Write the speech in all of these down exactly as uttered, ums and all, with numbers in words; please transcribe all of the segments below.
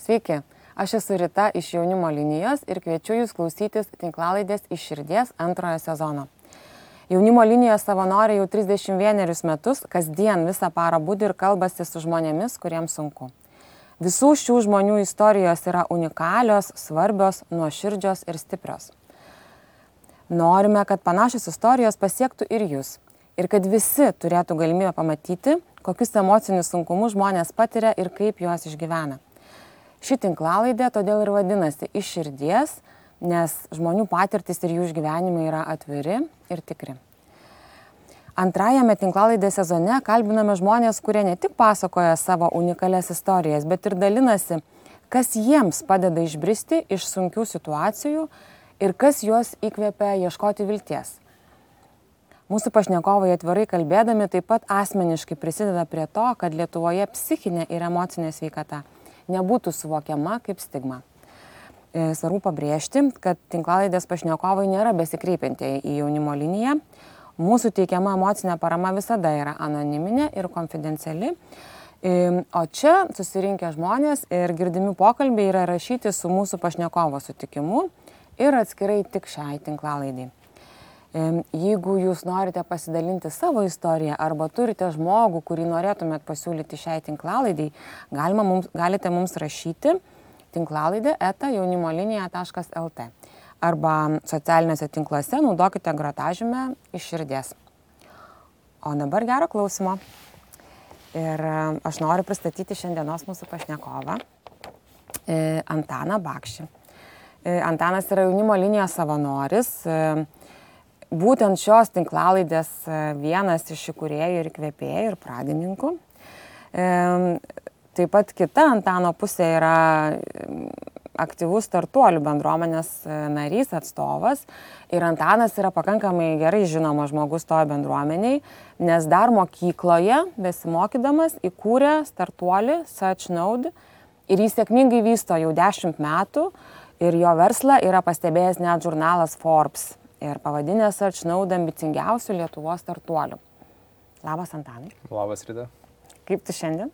Sveiki, aš esu Rita iš Jaunimo linijos ir kviečiu Jūs klausytis tinklalaidės Iš širdies antrojo sezono. Jaunimo linijos savanoriai jau trisdešimt vienerius metus kasdien visą parą budi ir kalbasi su žmonėmis, kuriems sunku. Visų šių žmonių istorijos yra unikalios, svarbios, nuoširdžios ir stiprios. Norime, kad panašios istorijos pasiektų ir Jūs. Ir kad visi turėtų galimybę pamatyti, kokius emocinius sunkumus žmonės patiria ir kaip juos išgyvena. Ši tinklalaidė todėl ir vadinasi Iš širdies, nes žmonių patirtis ir jų išgyvenimai yra atviri ir tikri. Antrajame tinklalaidės sezone kalbiname žmonės, kurie ne tik pasakoja savo unikalias istorijas, bet ir dalinasi, kas jiems padeda išbristi iš sunkių situacijų ir kas juos įkvepia ieškoti vilties. Mūsų pašnekovai atvirai kalbėdami taip pat asmeniškai prisideda prie to, kad Lietuvoje psichinė ir emocinė sveikata nebūtų suvokiama kaip stigma. Svarbu pabrėžti, kad tinklalaidės pašnekovai nėra besikreipiantieji į jaunimo liniją. Mūsų teikiama emocinė parama visada yra anoniminė ir konfidenciali. O čia susirinkę žmonės ir girdimi pokalbiai yra rašyti su mūsų pašnekovo sutikimu ir atskirai tik šiai tinklalaidai. Jeigu jūs norite pasidalinti savo istoriją arba turite žmogų, kurį norėtumėt pasiūlyti šiai tinklalaidai, galima mums, galite mums rašyti tinklalaidė eta jaunimolinija taškas lt arba socialiniuose tinkluose naudokite grotažymę Iš širdies. O dabar gero klausimo. Ir aš noriu pristatyti šiandienos mūsų pašnekovą Antaną Bakšį. Antanas yra jaunimo linijos savanoris. Būtent šios tinklalaidės vienas iš įkūrėjų ir įkvėpėjų ir pradininkų. Taip pat kita Antano pusė yra aktyvus startuolių bendruomenės narys, atstovas. Ir Antanas yra pakankamai gerai žinomas žmogus toje bendruomeniai, nes dar mokykloje besimokydamas įkūrė startuolį SearchNode ir jis sėkmingai vysto jau dešimt metų ir jo verslą yra pastebėjęs net žurnalas Forbes. Ir pavadinę SearchNode ambicingiausių Lietuvos startuolių. Labas, Antanai. Labas, Rita. Kaip tu šiandien?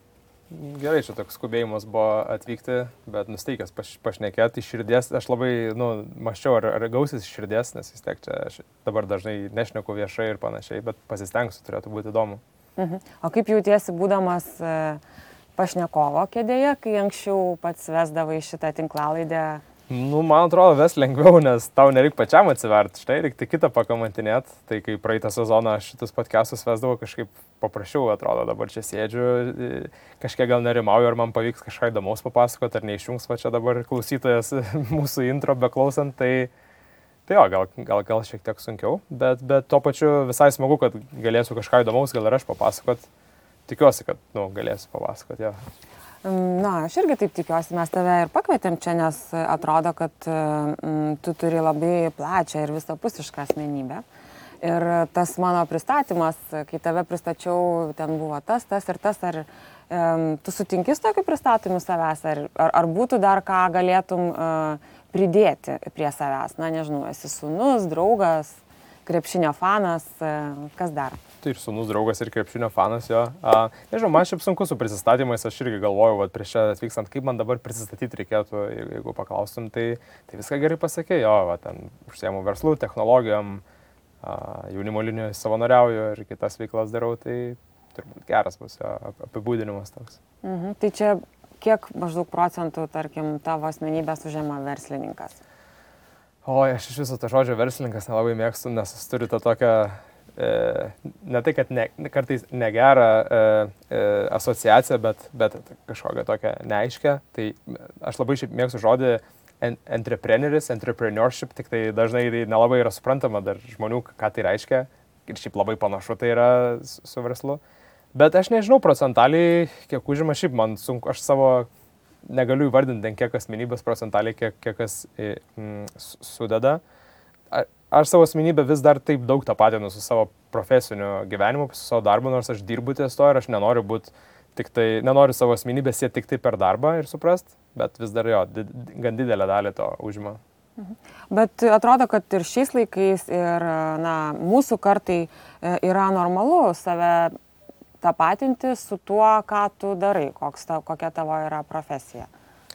Gerai, čia toks skubėjimas buvo atvykti, bet nusteikęs paš, pašnekėti iš širdies. Aš labai, nu, maščiau, ar, ar gausis iš širdies, nes vis tiek čia aš dabar dažnai nešneku viešai ir panašiai, bet pasistengsiu, turėtų būti įdomu. Mhm. O kaip jautiesi būdamas e, pašnekovo kėdėje, kai anksčiau pats vesdavai šitą tinklalaidę? Nu, man atrodo, ves lengviau, nes tau nereik pačiam atsiverti, štai reikia kitą pakamantinėti. Tai kai praeitą sezoną aš šitus podcastus vesdavau, kažkaip paprašiau, atrodo, dabar čia sėdžiu, kažkiek gal nerimauju, ar man pavyks kažką įdomaus papasakoti, ar neišjungs va čia dabar klausytojas mūsų intro beklausant, tai, tai jo, gal, gal, gal šiek tiek sunkiau, bet, bet tuo pačiu visai smagu, kad galėsiu kažką įdomaus, gal ir aš papasakot. Tikiuosi, kad, nu, galėsiu papasakot, jo. Na, aš irgi taip tikiuosi, mes tave ir pakvietėm čia, nes atrodo, kad mm, tu turi labai plačią ir visapusišką asmenybę. Ir tas mano pristatymas, kai tave pristačiau, ten buvo tas, tas ir tas, ar um, tu sutinki su tokiu pristatymu savęs, ar, ar, ar būtų dar ką galėtum uh, pridėti prie savęs? Na, nežinau, esi sūnus, draugas, krepšinio fanas, uh, kas dar? Tai ir sūnus draugas ir krepšinio fanas jo. A, nežinau, man šiaip sunku su prisistatymais, aš irgi galvoju, va, prieš čia atvykstant, kaip man dabar prisistatyti reikėtų, jeigu paklaustum, tai, tai viską gerai pasakė, jo, va, ten užsiemu verslų, technologijom, a, jaunimo linijoje savanoriauju ir kitas veiklas darau, tai turbūt geras bus jo, apibūdinimas toks. Mhm. Tai čia kiek maždaug procentų, tarkim, tavo asmenybės užima verslininkas? O, aš iš viso to žodžio verslininkas nelabai mėgstu, nes jis turi tą tokią ne tai, kad ne, kartais negerą e, e, asociaciją, bet, bet kažkokią tokią neaiškę. Tai aš labai šiaip mėgstu žodį entrepreneuris, entrepreneurship, tik tai dažnai tai nelabai yra suprantama dar žmonių, ką tai reiškia. Ir šiaip labai panašu tai yra su, su verslu. Bet aš nežinau procentaliai, kiek užima šiaip man sunku, aš savo negaliu įvardinti, kiek asmenybės procentaliai, kiek, kiek kas e, m, sudeda. A, Aš savo asmenybę vis dar taip daug tapatinu su savo profesiniu gyvenimu, su savo darbu, nors aš dirbu ties to ir aš nenoriu būti tik tai, nenoriu savo asmenybę sieti tik tai per darbą ir suprast, bet vis dar jo, did, gan didelę dalį to užima. Mhm. Bet atrodo, kad ir šiais laikais ir na, mūsų kartai yra normalu save tapatinti su tuo, ką tu darai, koks ta, kokia tavo yra profesija.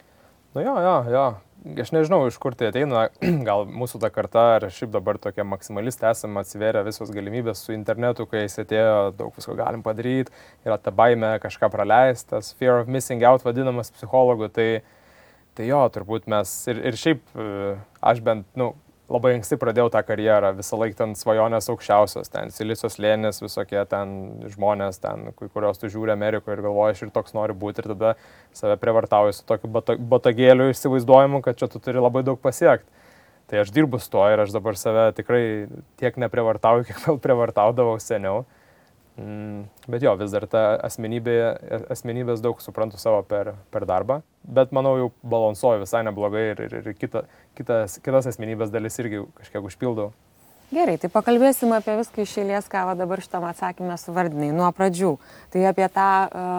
Nu jo, jo, jo. Aš nežinau, iš kur tai ateina, gal mūsų ta karta, ar šiaip dabar tokie maksimalistai esame, atsiveria visos galimybės su internetu, kai jis atėjo, daug visko galim padaryti, yra ta baime kažką praleistas, fear of missing out vadinamas psichologų, tai, tai jo, turbūt mes ir, ir šiaip aš bent, nu, labai anksti pradėjau tą karjerą, visą laiką ten svajonės aukščiausios, ten Silicio slėnis, visokie ten žmonės, ten, kurios tu žiūri Amerikoje ir galvoji, aš ir toks noriu būti, ir tada save prievartauju su tokiu botagėliu įsivaizduojimu, kad čia tu turi labai daug pasiekti. Tai aš dirbu su to ir aš dabar save tikrai tiek neprievartauju, kiek vėl prievartaudavau seniau. Mm, bet jo, vis dar ta asmenybė, asmenybės daug suprantu savo per, per darbą, bet manau jau balansuoju visai neblogai ir, ir, ir kita, kitas, kitas asmenybės dalis irgi kažkiek užpildau. Gerai, tai pakalbėsime apie viską iš eilės, ką va dabar šitam atsakymę suvardinai, nuo pradžių. Tai apie tą,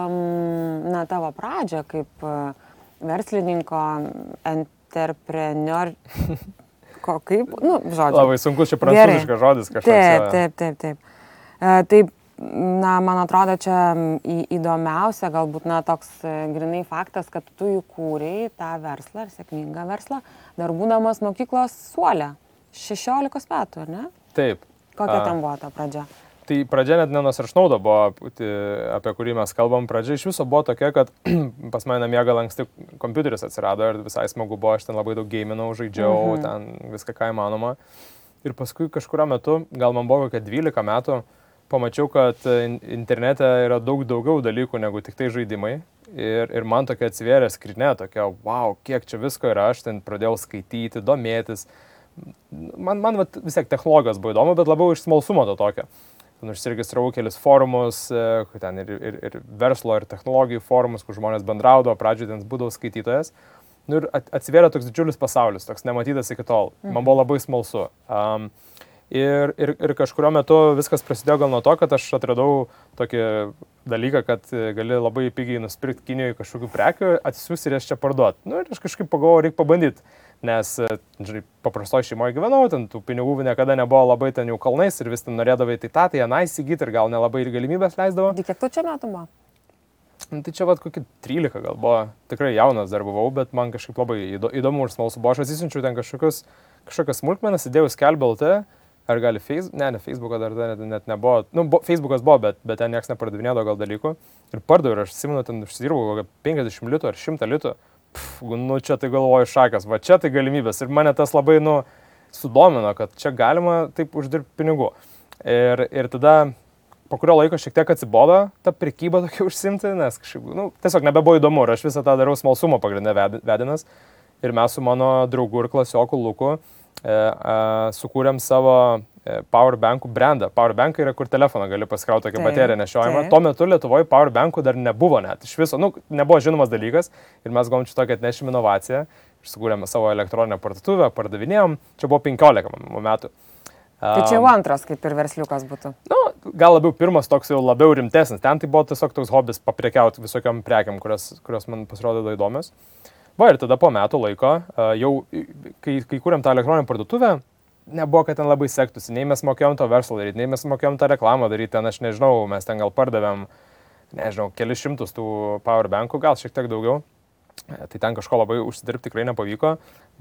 um, na, tavo pradžią kaip uh, verslininko, entrepreneur, ko, kaip, nu, žodžiu. Labai sunkus čia prancūziškas žodis kažkoks. Taip, taip, taip, taip. Uh, taip. Na, man atrodo, čia į, įdomiausia galbūt, na, toks grinai faktas, kad tu įkūrei tą verslą, ar sėkmingą verslą, dar būdamas mokyklos suole, šešiolikos metų, ar ne? Taip. Kokia tam buvo ta pradžia? Tai pradžia net Nenos Aršnaudo buvo, apie kurį mes kalbam. Pradžia iš viso buvo tokia, kad pas mane namie gal anksti kompiuteris atsirado ir visai smagu buvo, aš ten labai daug geiminau, žaidžiau, mhm. ten viską ką įmanoma. Ir paskui kažkurio metu, gal man buvo kokia dvylika metų, pamačiau, kad internete yra daug daugiau dalykų negu tik tai žaidimai. Ir, ir man tokia atsivėrė skrinė, tokia, wow, kiek čia visko yra, aš ten pradėjau skaityti, domėtis. Man, man vat, vis tiek technologijos buvo įdomu, bet labiau iš smalsumo to tokio. Ten užsiregistravau kelis forumus, ten ir, ir, ir verslo, ir technologijų forumus, kur žmonės bendraudavo, pradžioje ten būdavau skaitytojas. Nu, ir atsivėrė toks didžiulis pasaulis, toks nematytas iki tol. Man buvo labai smalsu. Um, Ir, ir, ir kažkurio metu viskas prasidėjo gal nuo to, kad aš atradau tokį dalyką, kad gali labai pigiai nusipirkti Kinijoje kažkokių prekių, atsisiųsti ir jas čia parduoti. Nu, ir aš kažkaip pagalvojau, reikia pabandyti, nes, žinai, paprastoje šeimoje gyvenau, ten tų pinigų niekada nebuvo labai ten jau kalnais ir vis ten norėdavai tai tą, tai ją įsigyti ir gal nelabai ir galimybės leisdavo. Kiek tu čia metų buvo? Nu, tai čia vat kokį trylika gal buvo, tikrai jaunas dar buvau, bet man kažkaip labai įdomu ir smalsu buvo. Aš atsisiunčiau ten kažkokius, kažkokias smulkmenas, įdėjau skelbė L T. Ar gali Facebook, ne, ne Facebooką dar net, net nebuvo, nu, bo, Facebookas buvo, bet, bet ten nieks nepardavinėdavo gal dalykų. Ir pardaviau, ir aš atsimenu, ten užsidirbau kokią penkiasdešimt litų ar šimtą litų. Pff, nu, čia tai galvoju šakas, va čia tai galimybės. Ir mane tas labai, nu, sudomino, kad čia galima taip uždirbti pinigų. Ir, ir tada po kurio laiko šiek tiek atsibodo ta prekyba tokia užsimti, nes kažkaip, nu, tiesiog nebebuvo įdomu. Ir aš visą tą dariau smalsumo pagrindinę vedinas. Ir mes su mano draugu ir klasioku Luku E, e, sukūrėm savo e, powerbankų brandą. Powerbankai yra, kur telefoną gali pasikrauti tokią bateriją nešiojimą. Tuo metu Lietuvoje powerbankų dar nebuvo net. Iš viso, nu, nebuvo žinomas dalykas. Ir mes gavom čia tokią atnešim inovaciją. Sukūrėme savo elektroninę parduotuvę, pardavinėjom. Čia buvo penkiolika metų. Tai čia jau antras, kaip ir versliukas būtų. Nu, gal labiau pirmas toks jau labiau rimtesnis. Ten tai buvo tiesiog toks hobis paprekiauti visokiam prekiam, kurios, kurios man pasirodė įdomios. Va, ir tada po metų laiko, jau, kai, kai kūrėm tą elektroninę parduotuvę, nebuvo, kad ten labai sektųsi, nei mes mokėjom to verslo daryti, nei mes mokėjom tą reklamą daryti, ten aš nežinau, mes ten gal pardavėm, nežinau, kelis šimtus tų powerbankų, gal šiek tiek daugiau, tai ten kažko labai užsidirbti tikrai nepavyko,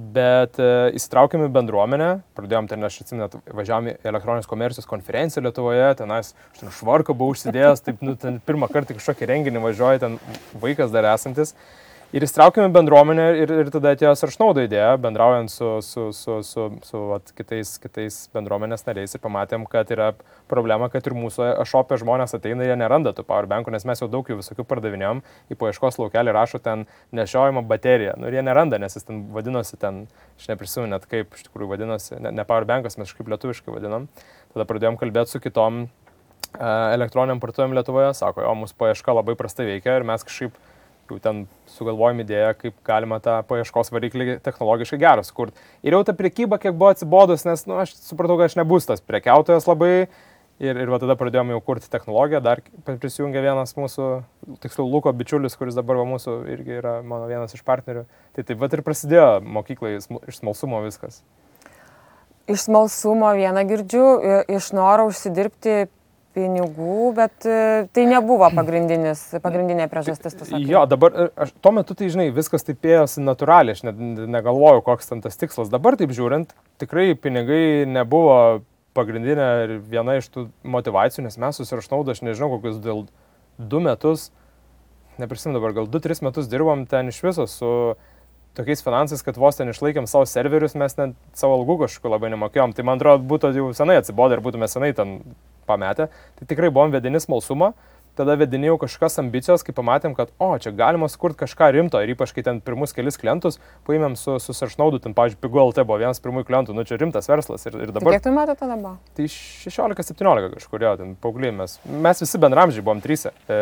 bet e, įsitraukėm į bendruomenę, pradėjom ten, aš atsimenu, važiavom į elektroninės komercijos konferenciją Lietuvoje, tenais, aš ten švarką buvau užsidėjęs, taip, nu, ten pirmą kartą kažkokį renginį važiuoju, ten vaikas dar esantis. Ir įsitraukėme bendruomenę ir, ir tada atėjo Aršnaudo idėja, bendraujant su, su, su, su, su vat, kitais, kitais bendruomenės nariais ir pamatėm, kad yra problema, kad ir mūsų e-shop'e žmonės ateina, jie neranda tų powerbankų, nes mes jau daug jų visokių pardavinėjom, į paieškos laukelį rašo ten nešiojama baterija. Nu ir jie neranda, nes jis ten vadinosi ten, aš neprisimenu net kaip iš tikrųjų vadinosi, ne, ne powerbankas, mes kažkaip lietuviškai vadinom. Tada pradėjom kalbėti su kitom uh, elektroniniam parduotuvėm Lietuvoje, sako, o mūsų paieška labai prastai veikia ir mes kažkaip jau ten sugalvojom idėją, kaip galima tą paieškos variklį technologiškai gerą sukurti. Ir jau ta prekyba kiek buvo atsibodus, nes nu, aš supratau, kad aš nebūsiu tas prekiautojas labai. Ir, ir va tada pradėjome jau kurti technologiją, dar prisijungė vienas mūsų, tiksliau Luko bičiulis, kuris dabar va mūsų irgi yra mano vienas iš partnerių. Tai taip va ir prasidėjo mokyklai iš smalsumo viskas. Iš smalsumo vieną girdžiu, iš noro užsidirbti pinigų, bet tai nebuvo pagrindinė priežastis. Jo, dabar, aš, tuo metu tai, žinai, viskas taip ėjosi natūraliai, aš net negalvojau, koks ten tas tikslas. Dabar taip žiūrint, tikrai pinigai nebuvo pagrindinė ir viena iš tų motivacijų, nes mes susirašnaudą, aš nežinau, kokius dėl du metus, neprisimenu dabar, gal du tris metus dirbom ten iš viso su tokiais finansais, kad vos ten išlaikėm savo serverius, mes net savo algų kažkokiu labai nemokėjom. Tai man atrodo, būtų jau senai atsibodę ir būtume senai ten pametę. Tai tikrai buvom vedini smalsumą, tada vedini jau kažkokios ambicijos, kai pamatėm, kad o, čia galima sukurti kažką rimto ir ypač kai ten pirmus kelis klientus paėmėm su susirašnaudu, ten, pavyzdžiui, Pigu L T buvo vienas pirmųjų klientų, nu čia rimtas verslas ir, ir dabar... Tai kiek tu metų tada buvo? Tai šešiolika septyniolika kažkur jau, ten paaugliai mes. Mes visi bendramžiai buvom tryse. E,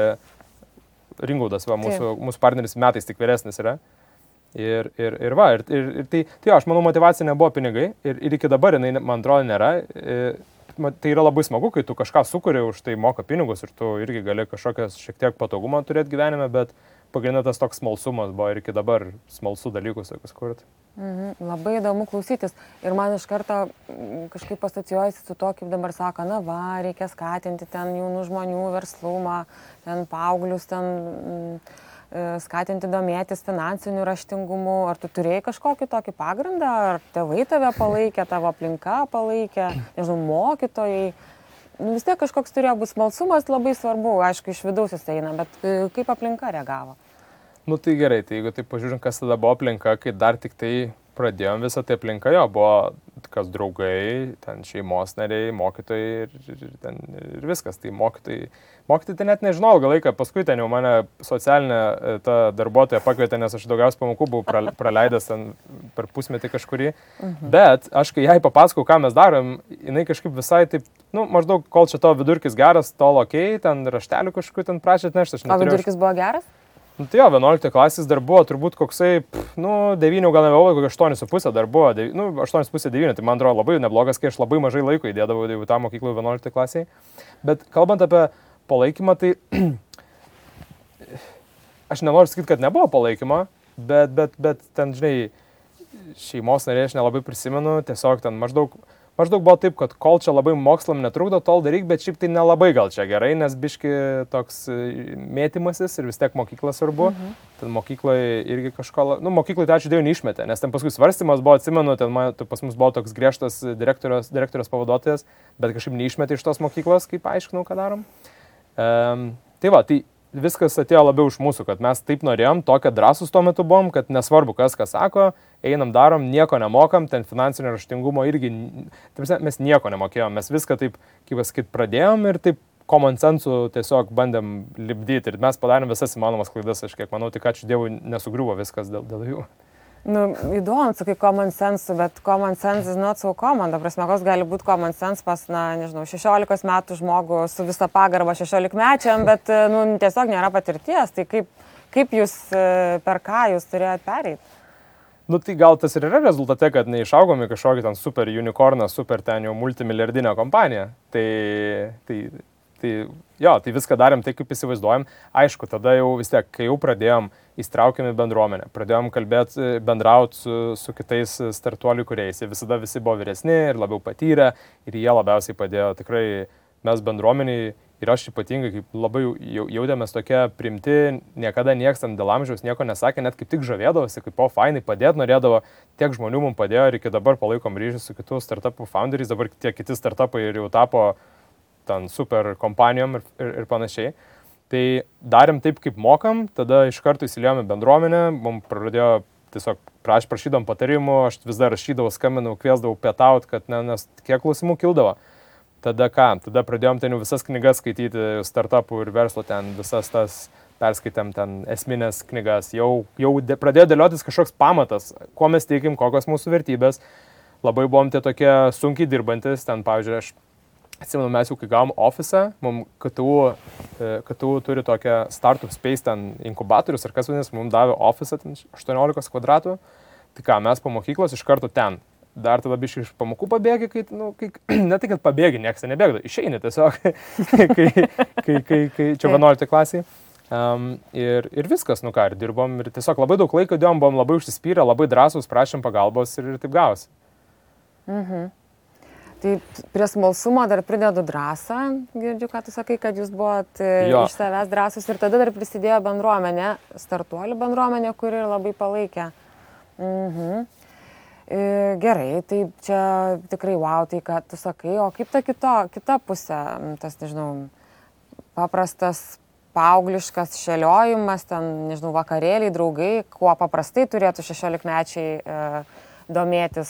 Ringaudas, va, mūsų, mūsų partneris metais tik vyresnis yra. Ir, ir, ir va, ir, ir, ir tai, tai jo, aš manau, motivacija nebuvo pinigai ir, ir iki dabar jinai, man atrodo, nėra. Ir, tai yra labai smagu, kai tu kažką sukuri, už tai moka pinigus ir tu irgi gali kažkokias šiek tiek patogumą turėti gyvenime, bet pagrindinė tas toks smalsumas buvo ir iki dabar smalsų dalykus tokius kurti. Mhm, labai įdomu klausytis ir man iš karto kažkaip asocijuojasi su to, kaip dabar sako, na va, reikia skatinti ten jaunų žmonių verslumą, ten paauglius, ten... Mm, skatinti domėtis finansiniu raštingumu. Ar tu turėjai kažkokį tokį pagrindą, ar tėvai tave palaikė, tavo aplinka palaikė, nežinau, mokytojai. Nu, vis tiek kažkoks turėjo būti smalsumas, labai svarbu, aišku, iš vidaus jis eina, bet kaip aplinka reagavo? Nu tai gerai, tai jeigu taip pažiūrim, kas tada buvo aplinka, kai dar tik tai pradėjom visą tai aplinką, jo, buvo kas draugai, ten šeimos nariai, mokytojai ir, ir, ten, ir viskas. Tai mokytojai, mokytojai tai net nežinau ilgą laiką, paskui ten jau mane socialinė ta darbuotoja pakvietė, nes aš daugiausiai pamokų buvau praleidęs ten per pusmetį kažkurį. Mhm. Bet aš kai jai papasakau, ką mes darom, jinai kažkaip visai taip, nu, maždaug, kol čia tavo vidurkis geras, tol okei, ten raštelių kažkokiu ten prašėt nešti. O vidurkis buvo geras? Nu, tai jo, vienuoliktoje klasės dar buvo turbūt koksai, pff, nu, devynių gal nevėlau, kokia aštuoni su pusė dar buvo, dev, nu, aštuoni su pusė devyni, tai man atrodo labai neblogas, kai aš labai mažai laiko įdėdavau į tą mokyklą vienuoliktoje klasėje. Bet kalbant apie palaikymą, tai aš nenoriu sakyti, kad nebuvo palaikymo, bet, bet, bet ten, žinai, šeimos nariai aš nelabai prisimenu, tiesiog ten maždaug... Maždaug buvo taip, kad kol čia labai mokslam netrukdo, tol daryk, bet šiaip tai nelabai gal čia gerai, nes biški toks mėtymasis ir vis tiek mokykla svarbu. Mhm. Ten mokykloje irgi kažko, nu mokykloje tai ačiū Dievui neišmetė, nes ten paskui svarstymas buvo, atsimenu, ten man, pas mus buvo toks griežtas direktorius, direktorius pavaduotojas, bet kažkaip neišmetė iš tos mokyklos, kaip aiškinau, ką darom. Um, tai va, tai viskas atėjo labiau iš mūsų, kad mes taip norėjom, tokia drąsus tuo metu buvom, kad nesvarbu kas ką sako, einam darom, nieko nemokam, ten finansinio raštingumo irgi, mes nieko nemokėjom, mes viską taip, kaip pasakyt, pradėjom ir taip common sensu tiesiog bandėm lipdyti ir mes padarėm visas įmanomas klaidas, aš kiek manau, tik ačiū Dievui nesugriuvo viskas dėl, dėl jų. Nu, įdomu, sakai common sense, bet common sense is not so common. Ta prasme, koks gali būti common sense pas, na, nežinau, šešiolikos metų žmogų su visa pagarba šešiolikmečiam, bet, nu, tiesiog nėra patirties. Tai kaip, kaip jūs, per ką jūs turėjot pereiti? Nu, tai gal tas ir yra rezultate, kad neišaugom į kažkokį ten super unicorną, super ten jau multimilijardinę kompaniją. Tai, tai, tai, jo, tai viską darėm taip, kaip įsivaizduojam. Aišku, tada jau vis tiek, kai jau pradėjom, įstraukėm į bendruomenę, pradėjom kalbėti, bendrauti su, su kitais startuolių kūrėjais. Jie visada visi buvo vyresni ir labiau patyrę ir jie labiausiai padėjo. Tikrai mes bendruomeniai ir aš ypatingai, kaip labai jautėmės tokie primti, niekada nieks ten dėl amžiaus nieko nesakė, net kaip tik žavėdavosi, kaip po fainai padėti norėdavo, tiek žmonių mums padėjo ir iki dabar palaikom ryšį su kitų startupų founderiais, dabar tie kiti startupai ir jau tapo ten super kompanijom ir, ir, ir panašiai. Tai darėm taip, kaip mokam, tada iš karto įsiliejom į bendruomenę, mums pradėjo tiesiog praš, prašydom patarimų, aš vis dar rašydavau, skambinau, kviesdavau pietaut, kad ne, nes kiek klausimų kildavo. Tada ką, tada pradėjom ten jau visas knygas skaityti, startupų ir verslo ten, visas tas perskaitėm ten esminės knygas, jau, jau de, pradėjo dėliotis kažkoks pamatas, kuo mes teikim, kokios mūsų vertybės. Labai buvom tie tokie sunkiai dirbantis, ten pavyzdžiui, aš atsimenu, mes jau kai gavom ofisą, mums K T U, K T U turi tokią startup space ten inkubatorius, ar kas vadinasi, mums davė ofisą ten aštuoniolikos kvadratų. Tai ką, mes po mokyklos iš karto ten. Dar tada biškai iš pamokų pabėgi, kai, nu, kai, ne tai, kad pabėgi, nieks nebėgda, išeini tiesiog, kai, kai, kai, kai, kai čia vienuoliktoje klasėje. Um, ir, ir viskas, nu ką, ir dirbom, ir tiesiog labai daug laiko dėjom, buvom labai užsispyrę, labai drąsūs, prašėm pagalbos ir, ir taip gavosi. Mhm. Tai prie smalsumo dar pridedu drąsą, girdžiu, ką tu sakai, kad jūs buvot jo. Iš savęs drąsus ir tada dar prisidėjo bendruomenė, startuolių bendruomenė, kuri labai palaikė. Mhm. Gerai, tai čia tikrai wow, tai ką tu sakai, o kaip ta kito, kita pusė, tas, nežinau, paprastas paaugliškas šėliojimas, ten, nežinau, vakarėliai, draugai, kuo paprastai turėtų šešiolikmečiai e, domėtis.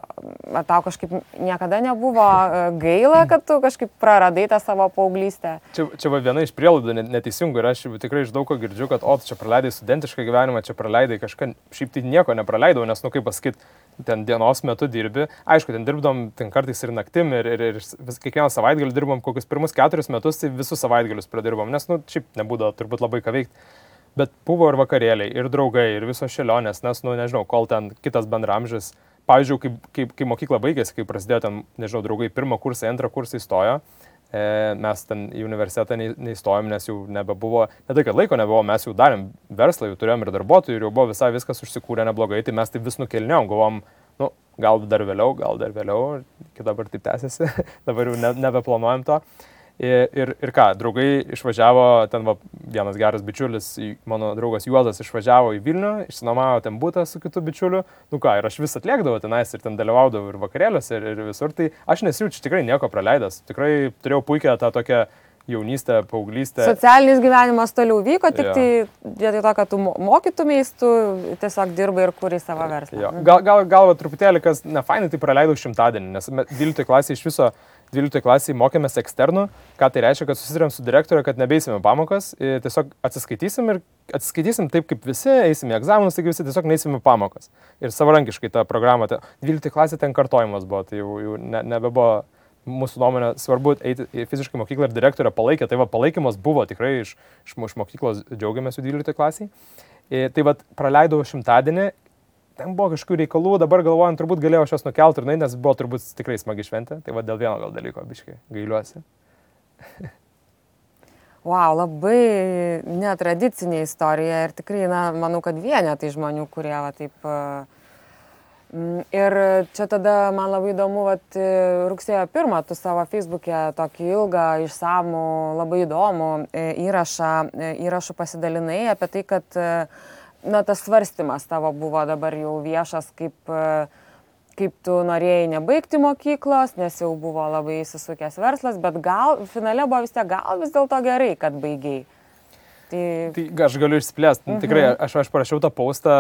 Ar tau kažkaip niekada nebuvo gaila, kad tu kažkaip praradai tą savo paauglystę? Čia, čia va viena iš prielaidų neteisingų ir aš tikrai iš daug ko girdžiu, kad o, čia praleidai studentišką gyvenimą, čia praleidai kažką, šiaip tai nieko nepraleidau, nes, nu kaip pasakyti, ten dienos metu dirbi. Aišku, ten dirbdom ten kartais ir naktim ir, ir, ir vis, kiekvieną savaitgalį dirbom kokius pirmus keturis metus, tai visus savaitgalius pradirbom, nes, nu, šiaip nebūdavo turbūt labai ką veikti. Bet buvo ir vakarėliai, ir draugai, ir visos šėlionės, nes, nu, nežinau, kol ten kitas bendramžis, pavyzdžiui, kai, kai, kai mokykla baigėsi, kai prasidėjo ten, nežinau, draugai pirmą kursą, antrą kursą įstojo, e, mes ten į universitetą neįstojom, nes jau nebebuvo, ne tai, kad laiko nebuvo, mes jau darėm verslą, jau turėjom ir darbuotojų, ir jau buvo visai viskas užsikūrė neblogai, tai mes tai vis nukelniom, galvom, nu, gal dar vėliau, gal dar vėliau, iki dabar taip tęsiasi, dabar jau ne, nebeplanuojam to. Ir, ir, ir ką, draugai išvažiavo, ten va, vienas geras bičiulis, mano draugas Juozas išvažiavo į Vilnių, išsinomavo ten butą su kitu bičiuliu, nu ką, ir aš vis atliekdavau tenais ir ten dalyvaudavau ir vakarėliuose ir, ir visur, tai aš nesijaučiu tikrai nieko praleidęs, tikrai turėjau puikią tą tokią jaunystę, paauglystę. Socialinis gyvenimas toliau vyko, tik ja. Tai vietoj to, kad tu mokytumės, tu tiesiog dirbai ir kūrei savo verslą. Ja. Gal, gal, gal truputėlį, kas nefainai, tai praleidau šimtadienį, nes dvyliktoje klasėje iš viso dvyliktoje klasėje mokėmės eksternų, ką tai reiškia, kad susidurėm su direktoriu, kad nebeisime pamokas, tiesiog atsiskaitysim ir atsiskaitysim taip kaip visi, eisim į egzaminus, taigi visi tiesiog neisime pamokas. Ir savarankiškai tą programą, dvyliktoje klasėje ten kartojimas buvo, tai jau, jau ne, nebebuvo mūsų nuomonė svarbu eiti į fiziškai mokyklą ir direktorę palaikė, tai va palaikymas buvo tikrai iš, iš, iš mokyklos, džiaugiamės su dvyliktoje klasėje. Ir tai va praleidau šimtadienį. Ten buvo kažkokių reikalų, dabar galvojant, turbūt galėjau šios nukelti ir nai, nes buvo turbūt tikrai smagi šventė. Tai va dėl vieno gal dalyko, biškai, gailiuosi. Wow, labai netradicinė istorija ir tikrai, na, manau, kad vienetai žmonių, kurie va taip... Ir čia tada man labai įdomu, vat, rugsėjo pirmą tu savo Facebook'e tokį ilgą, išsamų, labai įdomų įrašą, įrašų pasidalinai apie tai, kad na, tas svarstymas tavo buvo dabar jau viešas, kaip, kaip tu norėjai nebaigti mokyklos, nes jau buvo labai įsisukęs verslas, bet gal, finale buvo vis tiek gal vis dėlto gerai, kad baigiai. Tai, tai aš galiu išsiplėsti. Uh-huh. Tikrai, aš, aš parašiau tą postą,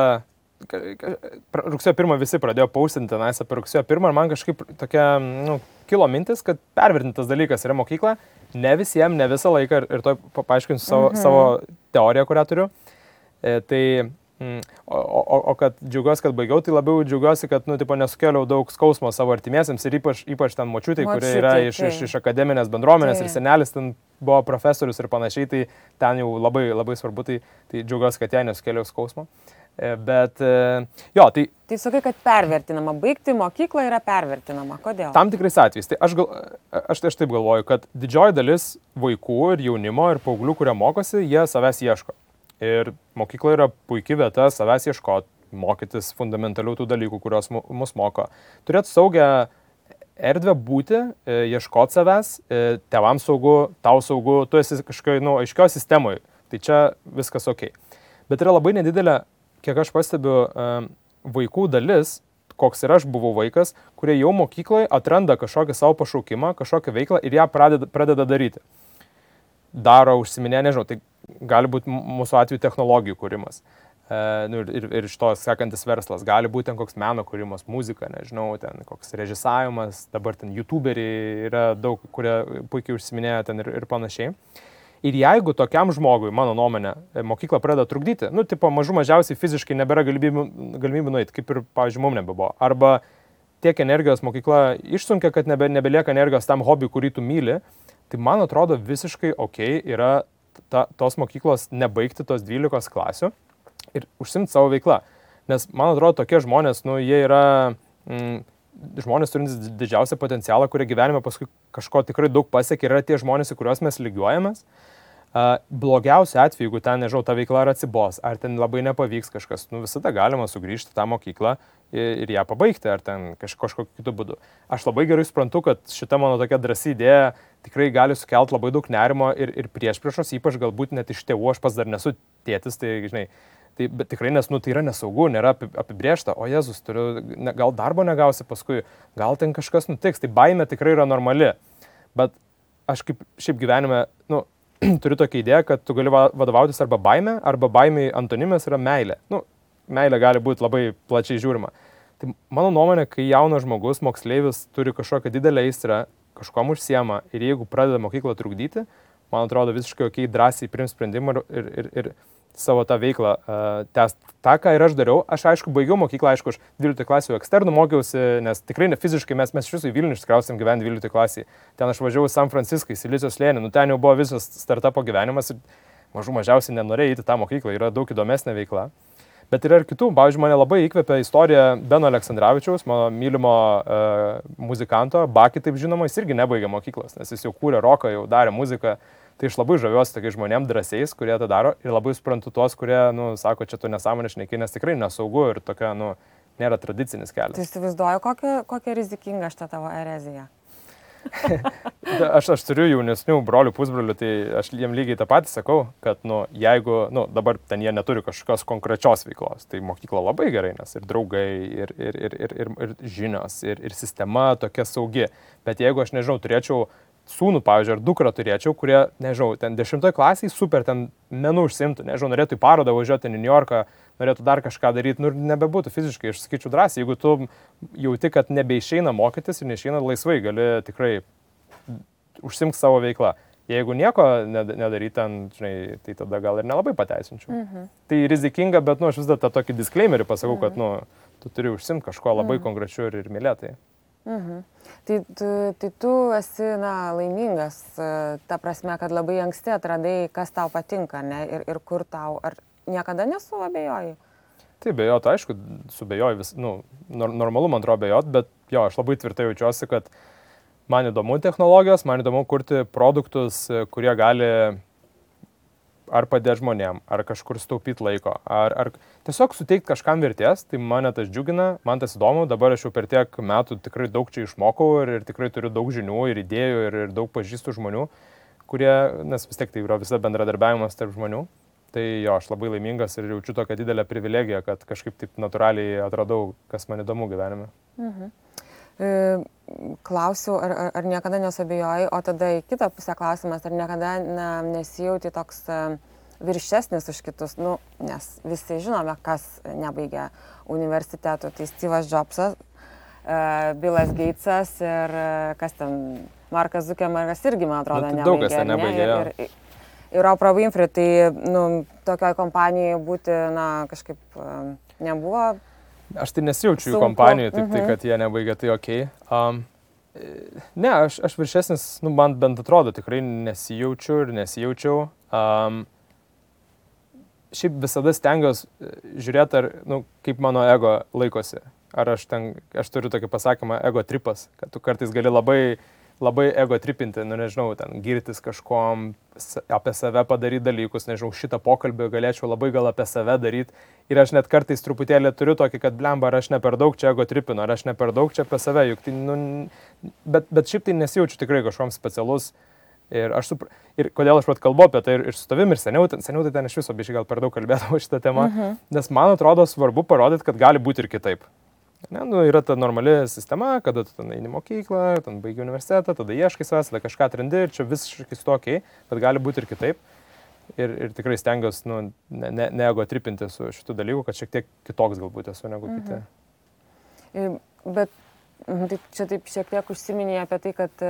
rugsėjo pirmą visi pradėjo paustinti tenais apie rugsėjo pirmą ir man kažkaip tokia, nu, kilo mintis, kad pervertintas dalykas yra mokykla, ne visiems, ne visą laiką ir, ir to paaiškinsiu savo, uh-huh. savo teoriją, kurią turiu. E, tai, mm, o, o, o kad džiaugiuosi, kad baigiau, tai labiau džiaugiuosi, kad, nu, tipo, nesukėliau daug skausmo savo artimiesiems ir ypač, ypač ten močiutai, kurie yra iš, iš, iš akademinės bendruomenės tai. Ir senelis ten buvo profesorius ir panašiai, tai ten jau labai, labai svarbu, tai, tai džiaugiuosi, kad jai nesukėliau skausmo. E, bet, e, jo, tai... Tai sakai, kad pervertinama, baigti mokyklą yra pervertinama, kodėl? Tam tikrais atvejais. Tai aš, gal, aš, aš taip galvoju, kad didžioji dalis vaikų ir jaunimo ir paauglių, kurie mokosi, jie savęs ieško. Ir mokykla yra puikia vieta savęs ieškoti, mokytis fundamentalių tų dalykų, kurios mus moko. Turėti saugią erdvę būti, ieškoti savęs, tėvams saugu, tau saugu, tu esi kažkokioj, nu, aiškioj sistemoje. Tai čia viskas ok. Bet yra labai nedidelė, kiek aš pastebiu, vaikų dalis, koks ir aš buvau vaikas, kurie jau mokykloje atranda kažkokią savo pašaukimą, kažkokią veiklą ir ją pradeda, pradeda daryti. Daro, užsiminė, nežinau, tai gali būti mūsų atveju technologijų kūrimas. E, nu, ir, ir iš to sekantis verslas. Gali būti ten koks meno kūrimas, muzika, nežinau, ten koks režisavimas, dabar ten youtuberiai yra daug, kurie puikiai užsiminėja ten ir, ir panašiai. Ir jeigu tokiam žmogui, mano nuomonė, mokykla pradeda trukdyti, nu, tipo, mažų mažiausiai fiziškai nebėra galimybių, galimybių nueiti, kaip ir, pavyzdžiui, mums nebebuvo. Arba tiek energijos mokykla išsunkia, kad nebe, nebelieka energijos tam hobiui, kurį tu myli, tai man atrodo visiškai ok yra ta, tos mokyklos nebaigti tos dvylikos klasių ir užsimti savo veiklą. Nes man atrodo tokie žmonės, nu, jie yra... Mm, žmonės turintys didžiausią potencialą, kurie gyvenime paskui kažko tikrai daug pasiekia, yra tie žmonės, į kuriuos mes lygiuojamės. Uh, blogiausiu atveju, jeigu ten, nežinau, ta veikla ar atsibos, ar ten labai nepavyks kažkas, nu visada galima sugrįžti tą mokyklą ir, ir ją pabaigti, ar ten kaž, kažkokiu kitu būdu. Aš labai gerai suprantu, kad šita mano tokia drąsi idėja tikrai gali sukelti labai daug nerimo ir, ir priešpriešos, ypač galbūt net iš tėvų, aš pas dar nesu tėtis, tai, žinai, tai bet tikrai, nes, nu, tai yra nesaugu, nėra apibrėžta, o Jėzus, turiu, ne, gal darbo negausi paskui, gal ten kažkas nutiks, tai baimė tikrai yra normali, bet aš kaip šiaip gyvenime, nu, turiu tokią idėją, kad tu gali vadovautis arba baime, arba baimiai antonimas yra meilė. Nu, meilė gali būti labai plačiai žiūrima. Tai mano nuomonė, kai jaunas žmogus, moksleivis turi kažkokią didelę aistrą, kažkuom užsiema ir jeigu pradeda mokyklą trukdyti, man atrodo visiškai okei, drąsiai priims sprendimą ir, ir, ir savo tą veiklą uh, tęst. Ta, ką ir aš dariau, aš aišku baigiau mokyklą, aišku, aš dvyliktoje klasėje eksternų mokiausi, nes tikrai ne fiziškai mes, mes iš viso į Vilnių išsikraustėm gyventi dvyliktoje klasėje. Ten aš važiavau į San Franciską, į Silicio slėnį, nu ten jau buvo visas startupo gyvenimas ir mažų mažiausiai nenorėjau įti tą mokyklą, yra daug įdomesnė veikla. Bet yra ir kitų, pavyzdžiui, mane labai įkvėpė istorija Beno Aleksandravičiaus, mano mylimo uh, muzikanto, Baki taip žinoma, jis irgi nebaigė mokyklos, nes jis jau kūrė roką, jau darė muziką. Tai aš labai žaviuosi tokiais žmonėm drąsiais, kurie tą daro ir labai suprantu tuos, kurie, nu, sako, čia tu nesąmonė šneki, nes tikrai nesaugu ir tokia, nu, nėra tradicinis kelias. Tai įsivaizduoju, kokia, kokia rizikinga šita tavo erezija. aš, aš turiu jaunesnių brolių, pusbrolių, tai aš jiem lygiai tą patį sakau, kad, nu, jeigu, nu, dabar ten jie neturi kažkokios konkrečios veiklos, tai mokykla labai gerai, nes ir draugai, ir, ir, ir, ir, ir, ir žinios, ir, ir sistema tokia saugi. Bet jeigu aš, nežinau, turėčiau sūnų, pavyzdžiui, ar dukrą turėčiau, kurie, nežinau, ten dešimtoje klasėje super ten menų užsimtų, nežinau, norėtų į parodą važiuoti į New Yorką, norėtų dar kažką daryti, nu ir nebebūtų fiziškai, aš sakyčiau drąsiai, jeigu tu jauti, kad nebeišeina mokytis ir neišeina laisvai, gali tikrai užsimti savo veiklą. Jeigu nieko nedaryti ten, žinai, tai tada gal ir nelabai pateisinčiau. Mhm. Tai rizikinga, bet, nu, aš vis dar tą tokį disclaimerį pasakau, mhm. kad, nu, tu turi užsimti kažko labai mhm. konkrečiu ir, ir mylėtai. Mhm. Tai, tu, tai tu esi, na, laimingas, ta prasme, kad labai anksti atradai, kas tau patinka, ne, ir, ir kur tau, ar niekada nesuabejoji? Tai bejot, aišku, subejoju, vis, nu, normalu man atrodo bejot, bet jo, aš labai tvirtai jaučiuosi, kad man įdomu technologijos, man įdomu kurti produktus, kurie gali ar padėti žmonėm, ar kažkur staupyti laiko, ar, ar tiesiog suteikti kažkam vertės, tai mane tas džiugina, man tas įdomu, dabar aš jau per tiek metų tikrai daug čia išmokau ir, ir tikrai turiu daug žinių ir idėjų ir, ir daug pažįstų žmonių, kurie, nes vis tiek tai yra visa bendradarbiavimas tarp žmonių, tai jo, aš labai laimingas ir jaučiu tokią didelę privilegiją, kad kažkaip taip natūraliai atradau, kas man įdomu gyvenime. Mhm. Klausiu, ar, ar, ar niekada nesuabejoji, o tada į kitą pusę klausimas, ar niekada na, nesijauti toks viršesnis už kitus, nu, nes visi žinome, kas nebaigia universiteto, tai Steve'as Jobsas, Billas Gatesas ir kas ten, Markas Zuckerbergas irgi, man atrodo, nu, tai nebaigė. Daug kas ten nebaigė, jo. Ir, ir, ir Oprah Winfrey, tai, nu, tokioj kompanijai būti, na, kažkaip nebuvo. Aš tai nesijaučiu jų kompanijų, taip, tai, kad jie nebaigia, tai okei. Um, ne, aš, aš viršesnis, nu, man bent atrodo, tikrai nesijaučiu ir nesijaučiau. Um, šiaip visada stengiuosi žiūrėti, ar, nu, kaip mano ego laikosi. Ar aš ten, aš turiu tokį pasakymą, ego tripas, kad tu kartais gali labai, labai ego tripinti, nu, nežinau, ten girtis kažkom, apie save padaryti dalykus, nežinau, šitą pokalbį galėčiau labai gal apie save daryti. Ir aš net kartais truputėlį turiu tokį, kad blemba, ar aš ne per daug čia ego tripinu, ar aš ne per daug čia apie save, juk tai, nu, bet, bet šiaip tai nesijaučiu tikrai kažkom specialus. Ir, aš supr... ir kodėl aš pat kalbu apie tai ir, ir su tavim, ir seniau, seniau tai ten iš viso, biškai gal per daug kalbėdavau šitą temą, mhm. nes man atrodo svarbu parodyti, kad gali būti ir kitaip. Ne, nu, yra ta normali sistema, kada tu ten eini mokyklą, ten baigi universitetą, tada ieškai savęs, tada kažką atrandi ir čia visiškai tokiai, bet gali būti ir kitaip. Ir, ir tikrai stengiuosi, nu, ne, ne, ne ego tripinti su šitų dalykų, kad šiek tiek kitoks galbūt esu negu mhm. kiti. Bet tai čia taip šiek tiek užsiminėjai apie tai, kad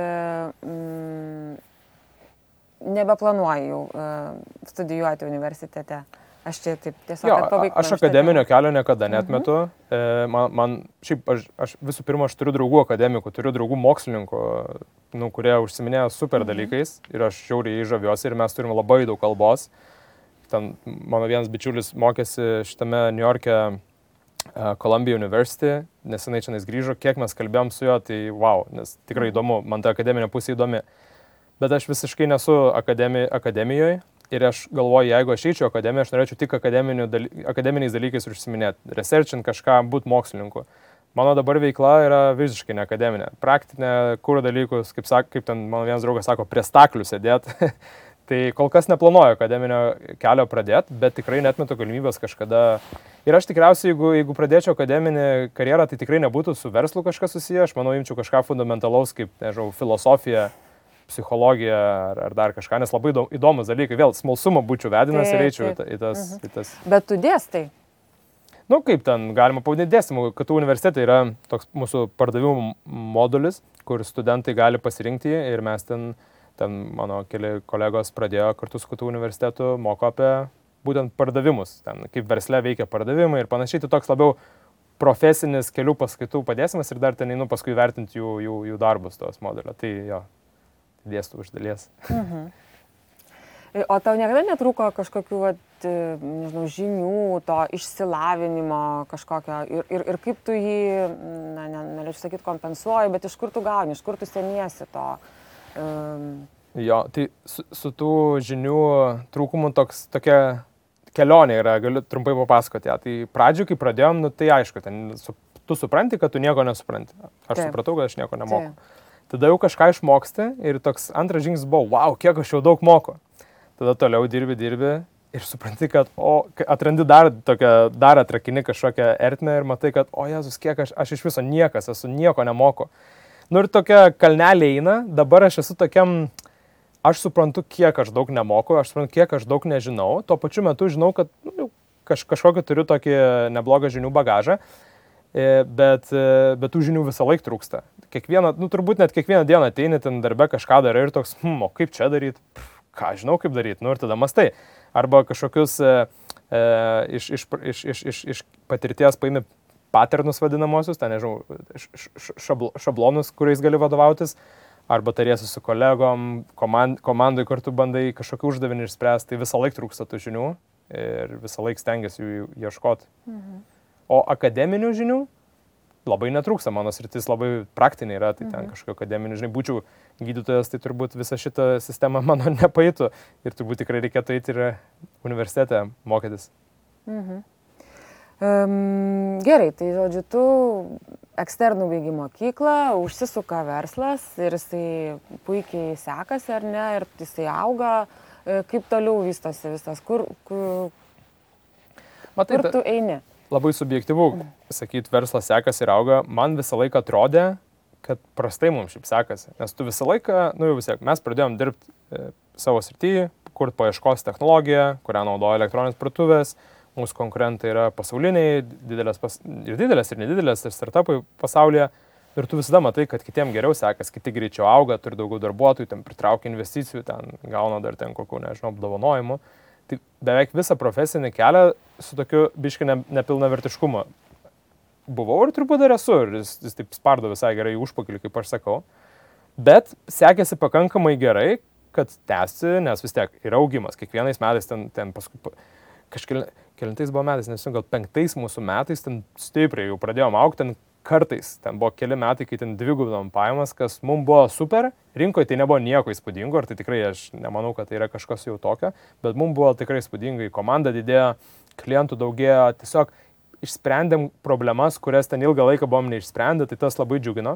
mm, nebeplanuoji jau uh, studijuoti universitete. Aš čia taip tiesiog, jo, kad pabaigtume. Aš akademinio kelio niekada netmetu. Mhm. E, man, man šiaip, aš, aš visų pirma, aš turiu draugų akademikų, turiu draugų mokslininkų, nu, kurie užsiminėjo super mhm. dalykais ir aš žiauriai žaviuosi ir mes turime labai daug kalbos. Ten mano vienas bičiulis mokėsi šitame New York'e uh, Columbia University, nesenai čia grįžo, kiek mes kalbėjom su juo, tai wow, nes tikrai įdomu, man ta akademinė pusė įdomi. bet aš visiškai nesu akademi, akademijoje ir aš galvoju, jeigu aš eičiau akademiją, aš norėčiau tik daly, akademiniais dalykais užsiminėti, researchint kažką, būti mokslininku. Mano dabar veikla yra visiškai ne akademinė. Praktinė, kur dalykus, kaip, sak, kaip ten mano vienas draugas sako, prie staklių sėdėti. Tai kol kas neplanuoju akademinio kelio pradėti, bet tikrai netmetu galimybės kažkada. Ir aš tikriausiai, jeigu, jeigu pradėčiau akademinį karjerą, tai tikrai nebūtų su verslu kažkas susiję. Aš manau, imčiau kažką fundamentalaus, kaip, nežinau, filosofija, psichologija ar, ar dar kažką, nes labai įdomus dalykai. Vėl smalsumo būčiau vedinas ir eičiau į, į, tas, mhm. į tas. Bet tu dėstai? Nu, kaip ten galima pavadinti dėstymų, K T U universitete yra toks mūsų pardavimų modulis, kur studentai gali pasirinkti ir mes ten, ten mano keli kolegos pradėjo kartu su K T U universitetu, moko apie būtent pardavimus, ten kaip versle veikia pardavimai ir panašiai, tai toks labiau profesinis kelių paskaitų padėsimas ir dar ten einu paskui vertinti jų, jų, jų darbus tos modelio, tai jo, dėstu iš dalies. Mhm. O tau niekada netrūko kažkokių, vat, nežinau, žinių, to išsilavinimo kažkokio ir, ir, ir kaip tu jį, na, ne, neliečiau sakyti, kompensuoji, bet iš kur tu gauni, iš kur tu seniesi to? Um... Jo, tai su, su tų žinių trūkumu toks, tokia kelionė yra, galiu trumpai papasakoti. Ja. Tai pradžioje, kai pradėjom, nu, tai aišku, ten, su, tu supranti, kad tu nieko nesupranti. Aš Taip. supratau, kad aš nieko nemoku. Taip. Tada jau kažką išmoksti ir toks antras žingsnis buvo, wow, kiek aš jau daug moku. Tada toliau dirbi, dirbi ir supranti, kad o, atrandi dar, tokią, dar atrakini kažkokią ertmę ir matai, kad o Jėzus, kiek aš, aš iš viso niekas, esu nieko nemoku. Nu ir tokia kalnelė eina, dabar aš esu tokiam, aš suprantu, kiek aš daug nemoku, aš suprantu, kiek aš daug nežinau, tuo pačiu metu žinau, kad nu, kaž, kažkokį turiu tokį neblogą žinių bagažą, bet, bet tų žinių visą laiką trūksta. Kiekvieną, nu turbūt net kiekvieną dieną ateini ten darbe kažką darai ir toks, hm, o kaip čia daryti? Ką žinau, kaip daryti, nu ir tada mastai. Arba kažkokius e, e, iš, iš, iš, iš, iš, iš patirties paimi paternus vadinamosius, ten, nežinau, šabl, šablonus, kuriais gali vadovautis, arba tariesi su kolegom, komand, komandai kartu bandai kažkokį uždavinį išspręsti, tai visą laiką trūksta tų žinių ir visą laiką stengiasi jų ieškoti. Mhm. O akademinių žinių labai netrūksta, mano sritis labai praktinė yra, tai ten mhm. kažkokio akademinių, žinai, būčiau gydytojas, tai turbūt visą šitą sistemą mano nepaeitų ir turbūt tikrai reikėtų eiti ir universitete mokytis. Mhm. Um, gerai, tai žodžiu, tu eksternų baigi mokyklą, užsisuka verslas ir jisai puikiai sekasi, ar ne, ir jisai auga, kaip toliau vystosi visas, kur, kur, Matai, kur tu eini? Labai subjektyvu, sakyti, verslas sekasi ir auga. Man visą laiką atrodė, kad prastai mums šiaip sekasi. Nes tu visą laiką, nu jau vis tiek, mes pradėjom dirbti e, savo srityje, kurti paieškos technologiją, kurią naudoja elektroninės parduotuvės. Mūsų konkurentai yra pasauliniai, didelės pas, ir didelės, ir nedidelės, ir startupai pasaulyje. Ir tu visada matai, kad kitiem geriau sekas, kiti greičiau auga, turi daugiau darbuotojų, ten pritraukia investicijų, ten gauna dar ten kokių, nežinau, apdovanojimų. Tai beveik visą profesinį kelią su tokiu biškai ne, nepilnavertiškumu buvau ir turbūt dar esu, ir jis, jis taip spardo visai gerai užpakalį, kaip aš sakau. Bet sekėsi pakankamai gerai, kad tęsti, nes vis tiek yra augimas. Kiekvienais metais ten, ten paskui, kažkelintais buvo metais, nesu, gal penktais mūsų metais ten stipriai jau pradėjom augti, ten kartais, ten buvo keli metai, kai ten dvigubinam pajamas, kas mums buvo super, rinkoje tai nebuvo nieko įspūdingo, ir tai tikrai aš nemanau, kad tai yra kažkas jau tokio, bet mums buvo tikrai įspūdingai, komanda didėjo, klientų daugėjo, tiesiog išsprendėm problemas, kurias ten ilgą laiką buvom neišsprendę, tai tas labai džiugino.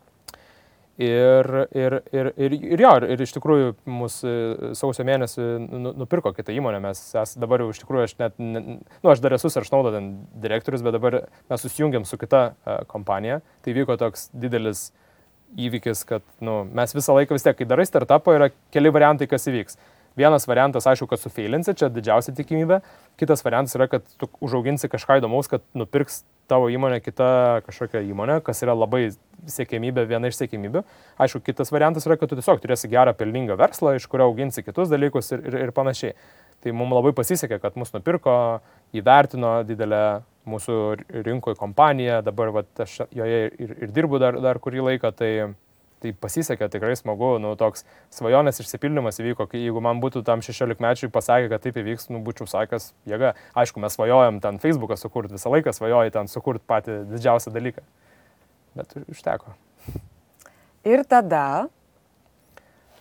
Ir, ir, ir, ir, ir jo, ir iš tikrųjų mūsų sausio mėnesį nupirko kitą įmonę, mes es, dabar jau iš tikrųjų aš net, ne, nu aš dar esu Searchnode ten direktorius, bet dabar mes susijungiam su kita uh, kompanija, tai vyko toks didelis įvykis, kad nu, mes visą laiką vis tiek, kai darai startupą, yra keli variantai, kas įvyks. Vienas variantas, aišku, kad sufeilinsi, čia didžiausia tikimybė. Kitas variantas yra, kad tu užauginsi kažką įdomaus, kad nupirks tavo įmonė kita kažkokia įmonė, kas yra labai siekėmybė, viena iš siekėmybių. Aišku, kitas variantas yra, kad tu tiesiog turėsi gerą pelningą verslą, iš kurio auginsi kitus dalykus ir, ir, ir panašiai. Tai mums labai pasisekė, kad mus nupirko, įvertino didelę mūsų rinkoje kompaniją, dabar vat, aš joje ir, ir dirbu dar, dar kurį laiką, tai... Tai pasisekė, tikrai smagu, nu, toks svajonės išsipildymas įvyko, kai jeigu man būtų tam šešiolikmečiui pasakę, kad taip įvyks, nu, būčiau sakęs, jėga. Aišku, mes svajojam ten Facebooką sukurti, visą laiką svajojai ten sukurti patį didžiausią dalyką. Bet užteko. Ir tada?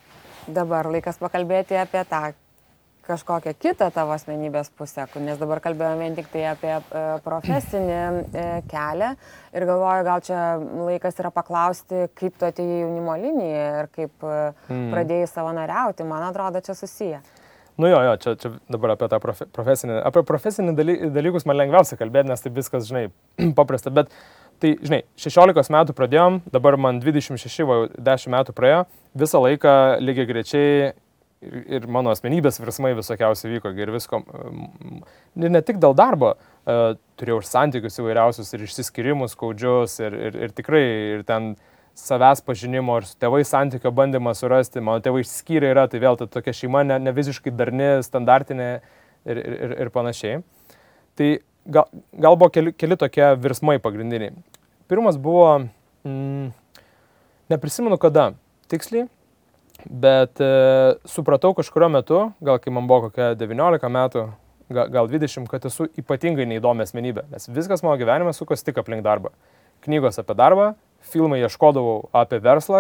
Dabar laikas pakalbėti apie tą kažkokią kitą tavo asmenybės pusę, nes dabar kalbėjome vien tik tai apie profesinį kelią ir galvoju, gal čia laikas yra paklausti, kaip tu atėjai į jaunimo liniją ir kaip mm. pradėjai savanoriauti, man atrodo, čia susiję. Nu jo, jo, čia, čia dabar apie tą profe, profesinį, apie profesinį daly, dalykus man lengviausia kalbėti, nes tai viskas, žinai, paprasta, bet tai, žinai, šešiolikos metų pradėjom, dabar man dvidešimt šeši, va, dešimt metų praėjo, visą laiką lygiai grečiai ir, ir mano asmenybės virsmai visokiausiai vyko ir visko, ir ne tik dėl darbo, uh, turėjau ir santykius įvairiausius, ir išsiskyrimus skaudžius, ir, ir, ir tikrai, ir ten savęs pažinimo, ir su tėvai santykio bandymą surasti, mano tėvai išskyrė yra, tai vėl ta tokia šeima ne, ne visiškai darni, standartinė ir, ir, ir panašiai. Tai gal, gal buvo keli, keli tokie virsmai pagrindiniai. Pirmas buvo, mm, neprisimenu kada tiksliai, bet e, supratau kažkurio metu, gal kai man buvo kokia devyniolika metų, gal, gal dvidešimt, kad esu ypatingai neįdomi asmenybė, nes viskas mano gyvenime sukos tik aplink darbą. Knygos apie darbą, filmai ieškodavau apie verslą,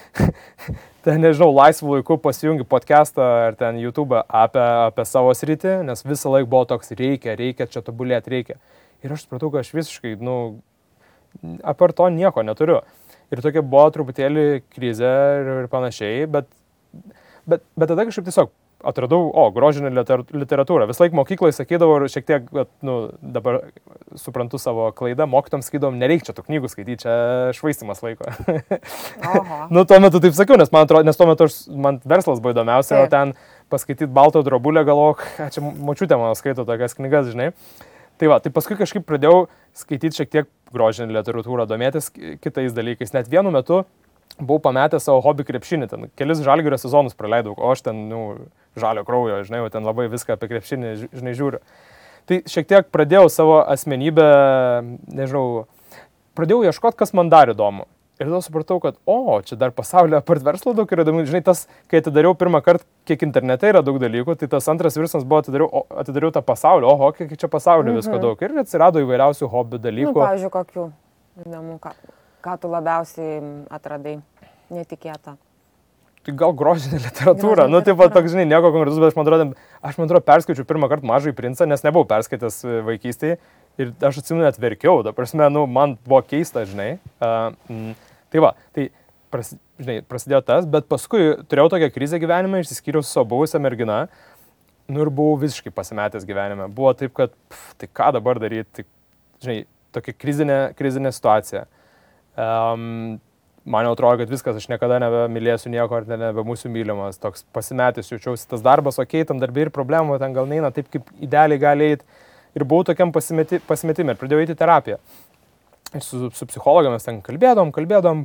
ten, nežinau, laisvų laikų pasijungi podcastą ar ten YouTube apie, apie savo sritį, nes visą laiką buvo toks reikia, reikia čia tobulėti, reikia. Ir aš supratau, kad aš visiškai, nu, apart to nieko neturiu. Ir tokia buvo truputėlį krizė ir, ir panašiai, bet, bet, bet tada kažkaip tiesiog atradau, o, grožinę literatūrą. Vis laik mokyklai sakydavau ir šiek tiek, bet, nu, dabar suprantu savo klaidą, mokytoms sakydavau, nereikia čia tų knygų skaityti, čia švaistimas laiko. Nu, tuo metu taip sakiau, nes man atrodo, nes tuo metu aš, man verslas buvo įdomiausia, o ten paskaityti balto drobulę galvok, čia močiutė mano skaito tokias knygas, žinai. Tai va, tai paskui kažkaip pradėjau skaityti šiek tiek grožinę literatūrą, domėtis kitais dalykais. Net vienu metu buvau pametęs savo hobį krepšinį, ten kelis Žalgirio sezonus praleidau, o aš ten, nu, žalio kraujo, žinai, ten labai viską apie krepšinį, žinai, žiūriu. Tai šiek tiek pradėjau savo asmenybę, nežinau, pradėjau ieškoti, kas man dar įdomu. Ir tada supratau, kad, o, čia dar pasaulyje apart verslo daug yra įdomu. Žinai, tas, kai atidariau pirmą kartą, kiek internete yra daug dalykų, tai tas antras virsmas buvo, atidariau, o, atidariau tą pasaulį, oho, kiek čia pasaulio mhm. visko daug. Ir atsirado įvairiausių hobių dalykų. Nu, pavyzdžiui, kokių įdomu, ką, ką tu labiausiai atradai netikėtą? Tai gal grožinė literatūra, nu, taip pat toks, žinai, nieko konkretus, bet aš man atrodo, aš man atrodo perskaičiau pirmą kartą Mažąjį princą, nes nebuvau perskaitęs vaikystėje ir aš atsimenu net verkiau, ta prasme, nu, man buvo keista, žinai. Uh, mm, tai va, tai, pras, žinai, prasidėjo tas, bet paskui turėjau tokią krizę gyvenime, išsiskyriau su savo buvusią merginą, nu ir buvau visiškai pasimetęs gyvenime. Buvo taip, kad, pf, tai ką dabar daryti, tai, žinai, tokia krizinė, krizinė situacija. Um, Man jau atrodo, kad viskas, aš niekada nebemylėsiu nieko ar nebebūsiu mylimas, toks pasimetęs jaučiausi, tas darbas, okei, okay, tam darbė ir problemų, ten gal neina taip, kaip idealiai gali eiti. Ir buvau tokiam pasimeti, pasimetime ir pradėjau eiti į terapiją. Ir su, su psichologėmis ten kalbėdom, kalbėdom.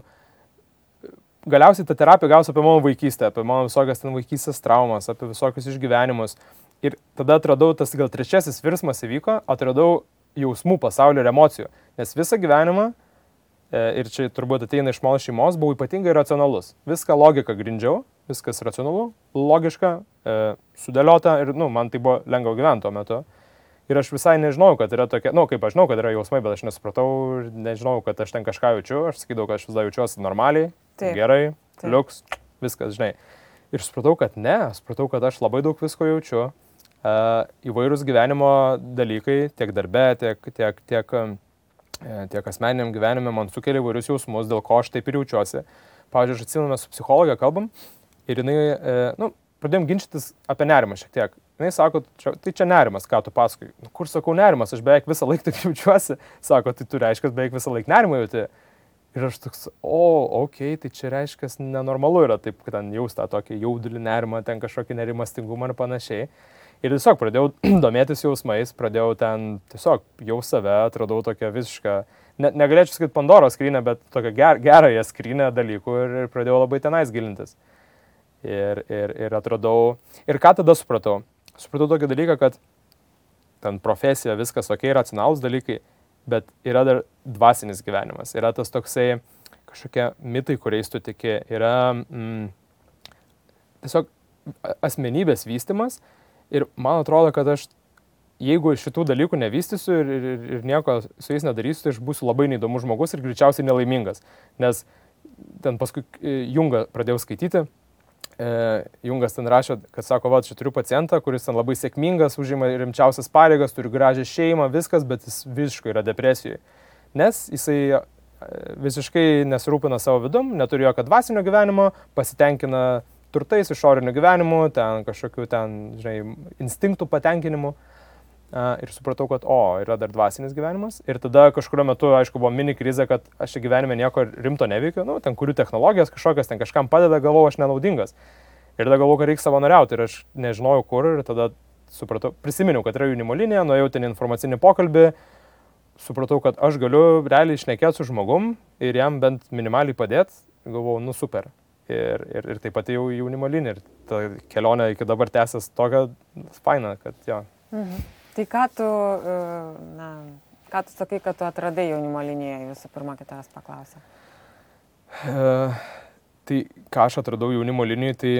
Galiausiai ta terapija gausi apie mano vaikystę, apie mano visokias ten vaikystės traumas, apie visokius išgyvenimus. Ir tada atradau, tas gal trečiasis virsmas įvyko, atradau jausmų pasaulio ir emocijų. Nes visą gyvenimą, ir čia turbūt ateina iš mano šeimos, buvau ypatingai racionalus. Viską logiką grindžiau, viskas racionalu, logiška, e, sudėliota ir, nu, man tai buvo lengva gyventi tuo metu. Ir aš visai nežinau, kad yra tokia, nu, kaip aš žinau, kad yra jausmai, bet aš nesupratau ir nežinau, kad aš ten kažką jaučiu. Aš sakydavau, kad aš vis dar jaučiuosi normaliai, taip, gerai, taip, liuks, viskas, žinai. Ir supratau, kad ne, supratau, kad aš labai daug visko jaučiu. E, įvairūs gyvenimo dalykai, tiek darbe, tiek, tiek, tiek tiek asmeniniam gyvenime man sukelia įvairius jausmus, dėl ko aš taip ir jaučiuosi. Pavyzdžiui, aš atsimenu, mes su psichologė kalbam ir jinai, e, nu, pradėjom ginčytis apie nerimą šiek tiek. Jinai sako, čia, tai čia nerimas, ką tu pasakoji. Nu, kur sakau nerimas, aš beveik visą laiką taip jaučiuosi. Sako, tai tu reiškia, beveik visą laiką nerimą jauti. Ir aš toks, o, okei, okay, tai čia reiškia, nenormalu yra taip, kad ten jaus tą tokį jaudulį nerimą, ten kažkokį nerimastingumą ir panašiai. Ir tiesiog pradėjau domėtis jausmais, pradėjau ten tiesiog jau save, atradau tokią visišką, ne, negalėčiau sakyti Pandoros skrynę, bet tokią ger, gerąją skrynę dalykų ir, ir pradėjau labai tenais gilintis. Ir, ir, ir atradau, ir ką tada supratau? Supratau tokį dalyką, kad ten profesija, viskas ok, racionalūs dalykai, bet yra dar dvasinis gyvenimas, yra tas toksai kažkokie mitai, kuriais tu tiki, yra mm, tiesiog asmenybės vystymas. Ir man atrodo, kad aš, jeigu šitų dalykų nevystysiu ir, ir, ir nieko su jais nedarysiu, tai aš būsiu labai neįdomus žmogus ir greičiausiai nelaimingas. Nes ten paskui Jungą pradėjau skaityti, Jungas ten rašė, kad sako, va, čia turiu pacientą, kuris ten labai sėkmingas, užima rimčiausias pareigas, turi gražią šeimą, viskas, bet jis visiškai yra depresijoje. Nes jisai visiškai nesirūpina savo vidum, neturi jokio dvasinio gyvenimo, pasitenkina turtais, išoriniu gyvenimu, ten kažkokiu ten, žinai, instinktų patenkinimu. Ir supratau, kad, o, yra dar dvasinis gyvenimas. Ir tada kažkurio metu, aišku, buvo mini krizė, kad aš čia gyvenime nieko rimto neveikiu, nu, ten kuriu technologijas kažkokias, ten kažkam padeda, galvau, aš nenaudingas. Ir tada galvau, kad reikia savanoriauti ir aš nežinojau kur ir tada supratau, prisiminiau, kad yra jaunimo linija, nuėjau ten informacinį pokalbį, supratau, kad aš galiu realiai šnekėti su žmogum ir jam bent minimaliai padėti, galvau, nu super. Ir, ir, ir taip pat jau jaunimo linija ir ta kelionė iki dabar tęsės tokia faina, kad jo. Mhm. Tai ką tu, na, ką tu sakai, kad tu atradai jaunimo linijoje, visų pirma, kai tavęs paklausė? Uh, tai ką aš atradau jaunimo linijoje, tai,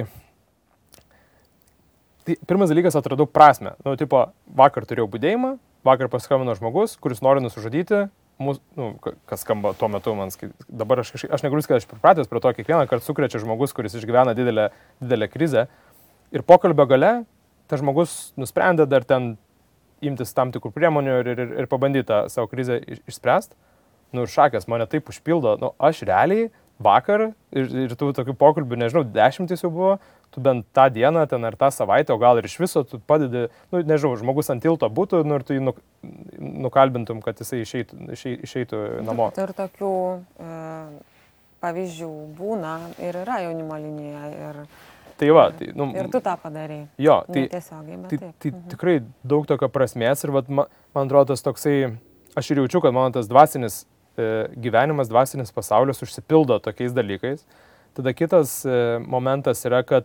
tai pirmas dalykas atradau prasme. Nu, tipo, vakar turėjau budėjimą, vakar paskambino žmogus, kuris nori nusižudyti, mus, nu, kas skamba tuo metu man, dabar aš kažkaip, aš negaliu sakyti, aš pripratęs prie to, kiekvieną kartą sukrečia žmogus, kuris išgyvena didelę, didelę krizę. Ir pokalbio gale, tas žmogus nusprendė dar ten imtis tam tikrų priemonių ir, ir, ir pabandyti tą savo krizę išspręsti. Nu, ir šakės mane taip užpildo. Nu, aš realiai vakar ir, ir tų tokių pokalbių, nežinau, dešimtis jau buvo, tu bent tą dieną ten ar tą savaitę, o gal ir iš viso tu padedi, nu, nežinau, žmogus ant tilto būtų, nu, ir tu jį nuk, nukalbintum, kad jisai išeitų, išei, išeitų namo. Ir tokių e, pavyzdžių būna ir yra jaunimo linija. Ir... Tai va, tai, nu, ir tu tą padarai. Jo, tai, tiesiogiai, bet tai, taip. tai mhm. tikrai daug tokio prasmės ir vat, man, man atrodo tas toksai, aš ir jaučiu, kad mano tas dvasinis e, gyvenimas, dvasinis pasaulis užsipildo tokiais dalykais. Tada kitas e, momentas yra, kad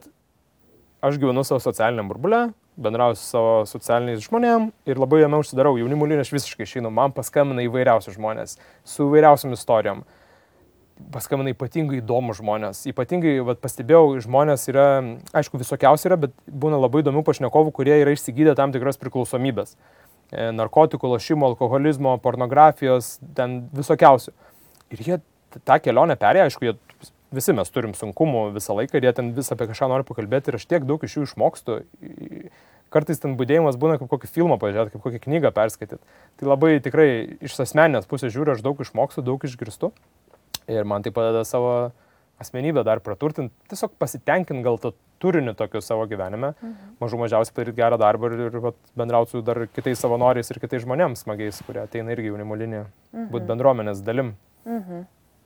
aš gyvenu savo socialiniam burbule, bendrauju su savo socialiniais žmonėm ir labai jame užsidarau. Jaunimo linija aš visiškai išeinu, man paskambina įvairiausius žmonės su įvairiausiam istorijom. Paskambina ypatingai įdomus žmonės. Ypatingai, vat, pastebėjau, žmonės yra, aišku, visokiausi yra, bet būna labai įdomių pašnekovų, kurie yra išsigydę tam tikras priklausomybės. E, narkotikų, lošimo, alkoholizmo, pornografijos, ten visokiausių. Ir jie tą kelionę perėjo, aišku, jie, visi mes turim sunkumų visą laiką ir jie ten vis apie kažką nori pakalbėti ir aš tiek daug iš jų išmokstu. Kartais ten budėjimas būna kaip kokį filmą pažiūrėti, kaip kokią knygą perskaityti. Tai labai tikrai iš asmeninės pusės žiūriu, aš daug išmokstu, daug išgirstu. Ir man tai padeda savo asmenybę dar praturtinti, tiesiog pasitenkinti gal to turiniu tokiu savo gyvenime, mhm. mažų mažiausiai padaryti gerą darbą ir, ir bendrauti su dar kitais savanoriais ir kitais žmonėms smagiais, kurie ateina irgi jaunimo liniją, mhm. būti bendruomenės dalim. Mhm.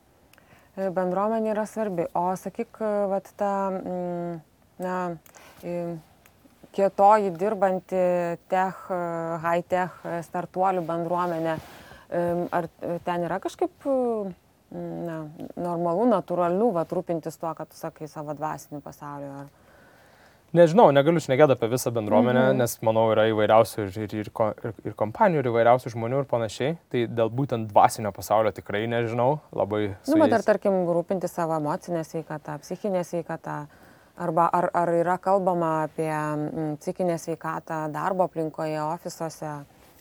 Bendruomenė yra svarbi, o sakyk, vat ta, na, kietoji dirbanti tech, high-tech startuolių bendruomenė, ar ten yra kažkaip... Na, normalu, natūralu, va, rūpintis tuo, kad tu sakai savo dvasiniu pasauliu. Ar... Nežinau, negaliu šnekėti apie visą bendruomenę, mm-hmm. nes, manau, yra įvairiausių ir, ir, ir, ir kompanijų, ir įvairiausių žmonių ir panašiai. Tai dėl būtent dvasinio pasaulio tikrai nežinau, labai... Nu, bet ar, tarkim, rūpintis savo emocinę sveikatą, psichinę sveikatą, arba ar, ar yra kalbama apie m, psichinę sveikatą darbo aplinkoje, ofisuose?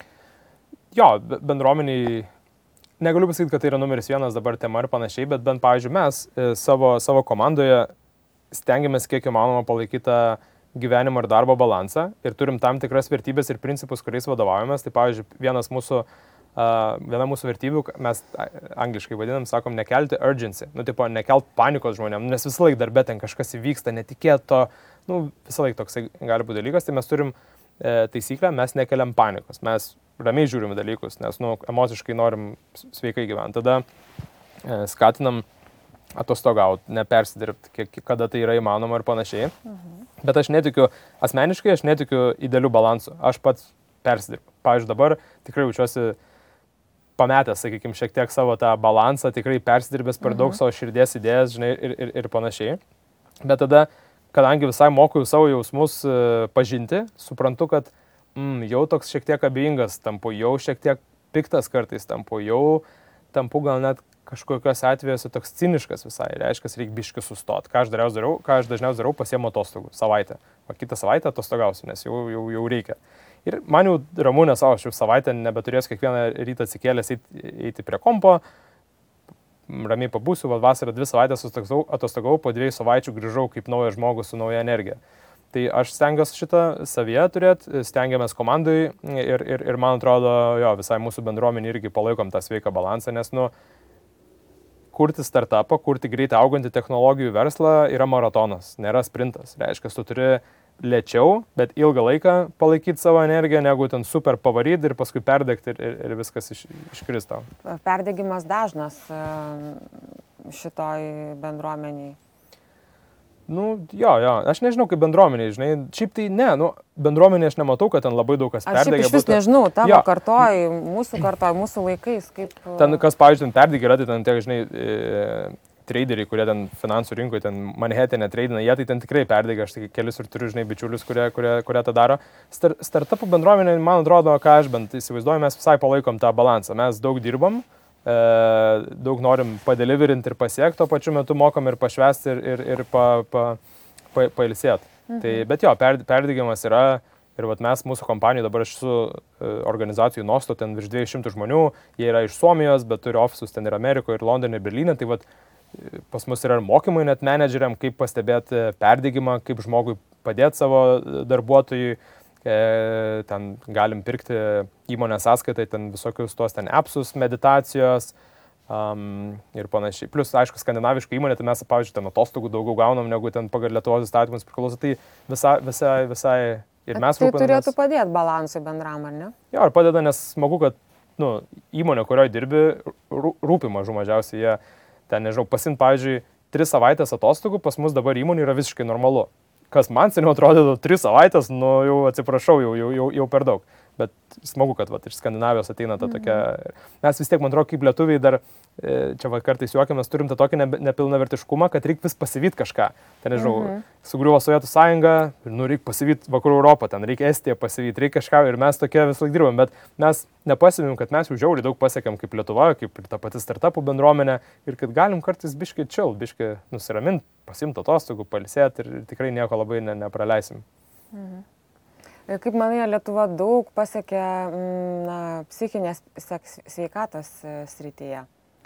Jo, bendruomeniai... Negaliu pasakyti, kad tai yra numeris vienas dabar tema ir panašiai, bet bent, pavyzdžiui, mes e, savo, savo komandoje stengiamės kiek įmanoma palaikyti tą gyvenimo ir darbo balansą ir turim tam tikras vertybės ir principus, kuriais vadovaujamės. Tai, pavyzdžiui, vienas mūsų, uh, viena mūsų vertybių, mes angliškai vadinam, sakom, nekelti urgency, nu, tipo, nekelt panikos žmonėm, nes visą laiką darbė ten kažkas įvyksta, netikėto, nu, visą laiką toks gali būti dalykas, tai mes turim e, taisyklę, mes nekeliam panikos, mes ramiai žiūrim dalykus, nes, nu, emociškai norim sveikai gyventi. Tada e, skatinam atostogauti, nepersidirbti, kiek, kada tai yra įmanoma ir panašiai. Mhm. Bet aš netikiu, asmeniškai aš netikiu idealių balansų. Aš pats persidirbu. Pavyzdžiui, dabar tikrai jaučiuosi pametęs, sakykime, šiek tiek savo tą balansą, tikrai persidirbęs per mhm. daug savo širdies idėjas, žinai, ir, ir, ir panašiai. Bet tada, kadangi visai moku savo jausmus e, pažinti, suprantu, kad Mm, jau toks šiek tiek abejingas tampu, jau šiek tiek piktas kartais tampu, jau tampu gal net kažkokios atvejuose toks ciniškas visai, reiškia, reikia biški sustot. Ką aš, darau, ką aš dažniausiai darau, pasiemu atostogų savaitę, o kitą savaitę atostogausiu, nes jau, jau, jau reikia. Ir man jau ramu, nes aš jau savaitę nebeturėsiu kiekvieną rytą atsikėlęs eiti, eiti prie kompo, ramiai pabūsiu, va, vasarą dvi savaitės atostogau, po dviejų savaičių grįžau kaip naujas žmogus su nauja energija. Tai aš stengiuosi šitą savyje turėti, stengiamės komandai ir, ir, ir man atrodo, jo, visai mūsų bendruomenį irgi palaikom tą sveiką balansą, nes, nu, kurti startupą, kurti greitai augantį technologijų verslą yra maratonas, nėra sprintas. Reiškia, tu turi lėčiau, bet ilgą laiką palaikyti savo energiją, negu ten super pavaryti ir paskui perdegti ir, ir, ir viskas iš, iškris tau. Perdegimas dažnas šitoj bendruomeniai. Nu, jo, jo, aš nežinau kaip bendruomeniai, žinai, šiaip tai ne, nu, bendruomenė aš nematau, kad ten labai daug kas perdegė. Aš iš vis būtų... nežinau, tavo kartoj, mūsų kartoj, mūsų laikais, kaip... Ten, kas, pavyzdžiui, ten perdegė yra, tai ten tie, žinai, e, traderiai, kurie ten finansų rinkoje, ten Manhattan'e tradina, jie tai ten tikrai perdegė, aš tai kelius ir turiu, žinai, bičiulius, kurie, kurie, kurie tą daro. Star, startupų bendruomenė, man atrodo, ką aš bent įsivaizduoju, mes visai palaikom tą balansą, mes daug dirbam. E, daug norim padeliverinti ir pasiekti, tuo pačiu metu mokam ir pašvesti ir, ir, ir pa, pa, pa, pailsėti. Mhm. Tai, bet jo, per, perdegimas yra ir vat mes mūsų kompanijų, dabar aš su e, organizacijų Nosto, ten virš dviejų šimtų žmonių, jie yra iš Suomijos, bet turi ofisus ten ir Amerikoje, ir Londone, ir Berlyne, tai vat pas mus yra mokymai net menedžeriam, kaip pastebėti perdegimą, kaip žmogui padėti savo darbuotojui. E, ten galim pirkti įmonės sąskaitai, ten visokius tos ten appsus, meditacijos um, ir panašiai. Plus, aišku, skandinaviška įmonė, tai mes, pavyzdžiui, ten atostogų daugiau gaunam, negu ten pagal Lietuvos įstatymus priklauso, tai visai, visai, visai ir mes rūpinamės. Tai turėtų padėti balansui bendram, ar ne? Jo, ir padeda, nes smagu, kad nu, įmonė, kurioje dirbi, rūpi mažų mažiausiai. Jie ten, nežinau, pasimt, pavyzdžiui, tris savaitės atostogų, pas mus dabar įmonė yra visiškai normalu. Kas man seniau atrodė, tris savaitės, nu jau atsiprašau, jau, jau, jau, jau per daug. Bet smagu, kad vat, iš Skandinavijos ateina ta tokia... Mes vis tiek, man atrodo, kaip lietuviai dar, čia va, kartais juokiamės, turim tą tokį nepilnavertiškumą, kad reikia vis pasivyti kažką. Ten, nežinau, mhm. sugriuvo Sovietų sąjunga, nu reikia pasivyti Vakarų Europą, ten reikia Estiją pasivyti, reikia kažką ir mes tokie vis laik dirbam. Bet mes nepasivim, kad mes jau žiauriai daug pasiekėm kaip Lietuva, kaip ir ta pati startupų bendruomenė ir kad galim kartais biškai chill, biškai nusiraminti, pasimti atostogų, pailsėti ir tikrai nieko labai ne, nepraleisim. Mhm. Kaip manai, Lietuva daug pasiekė na, psichinės sveikatos srityje?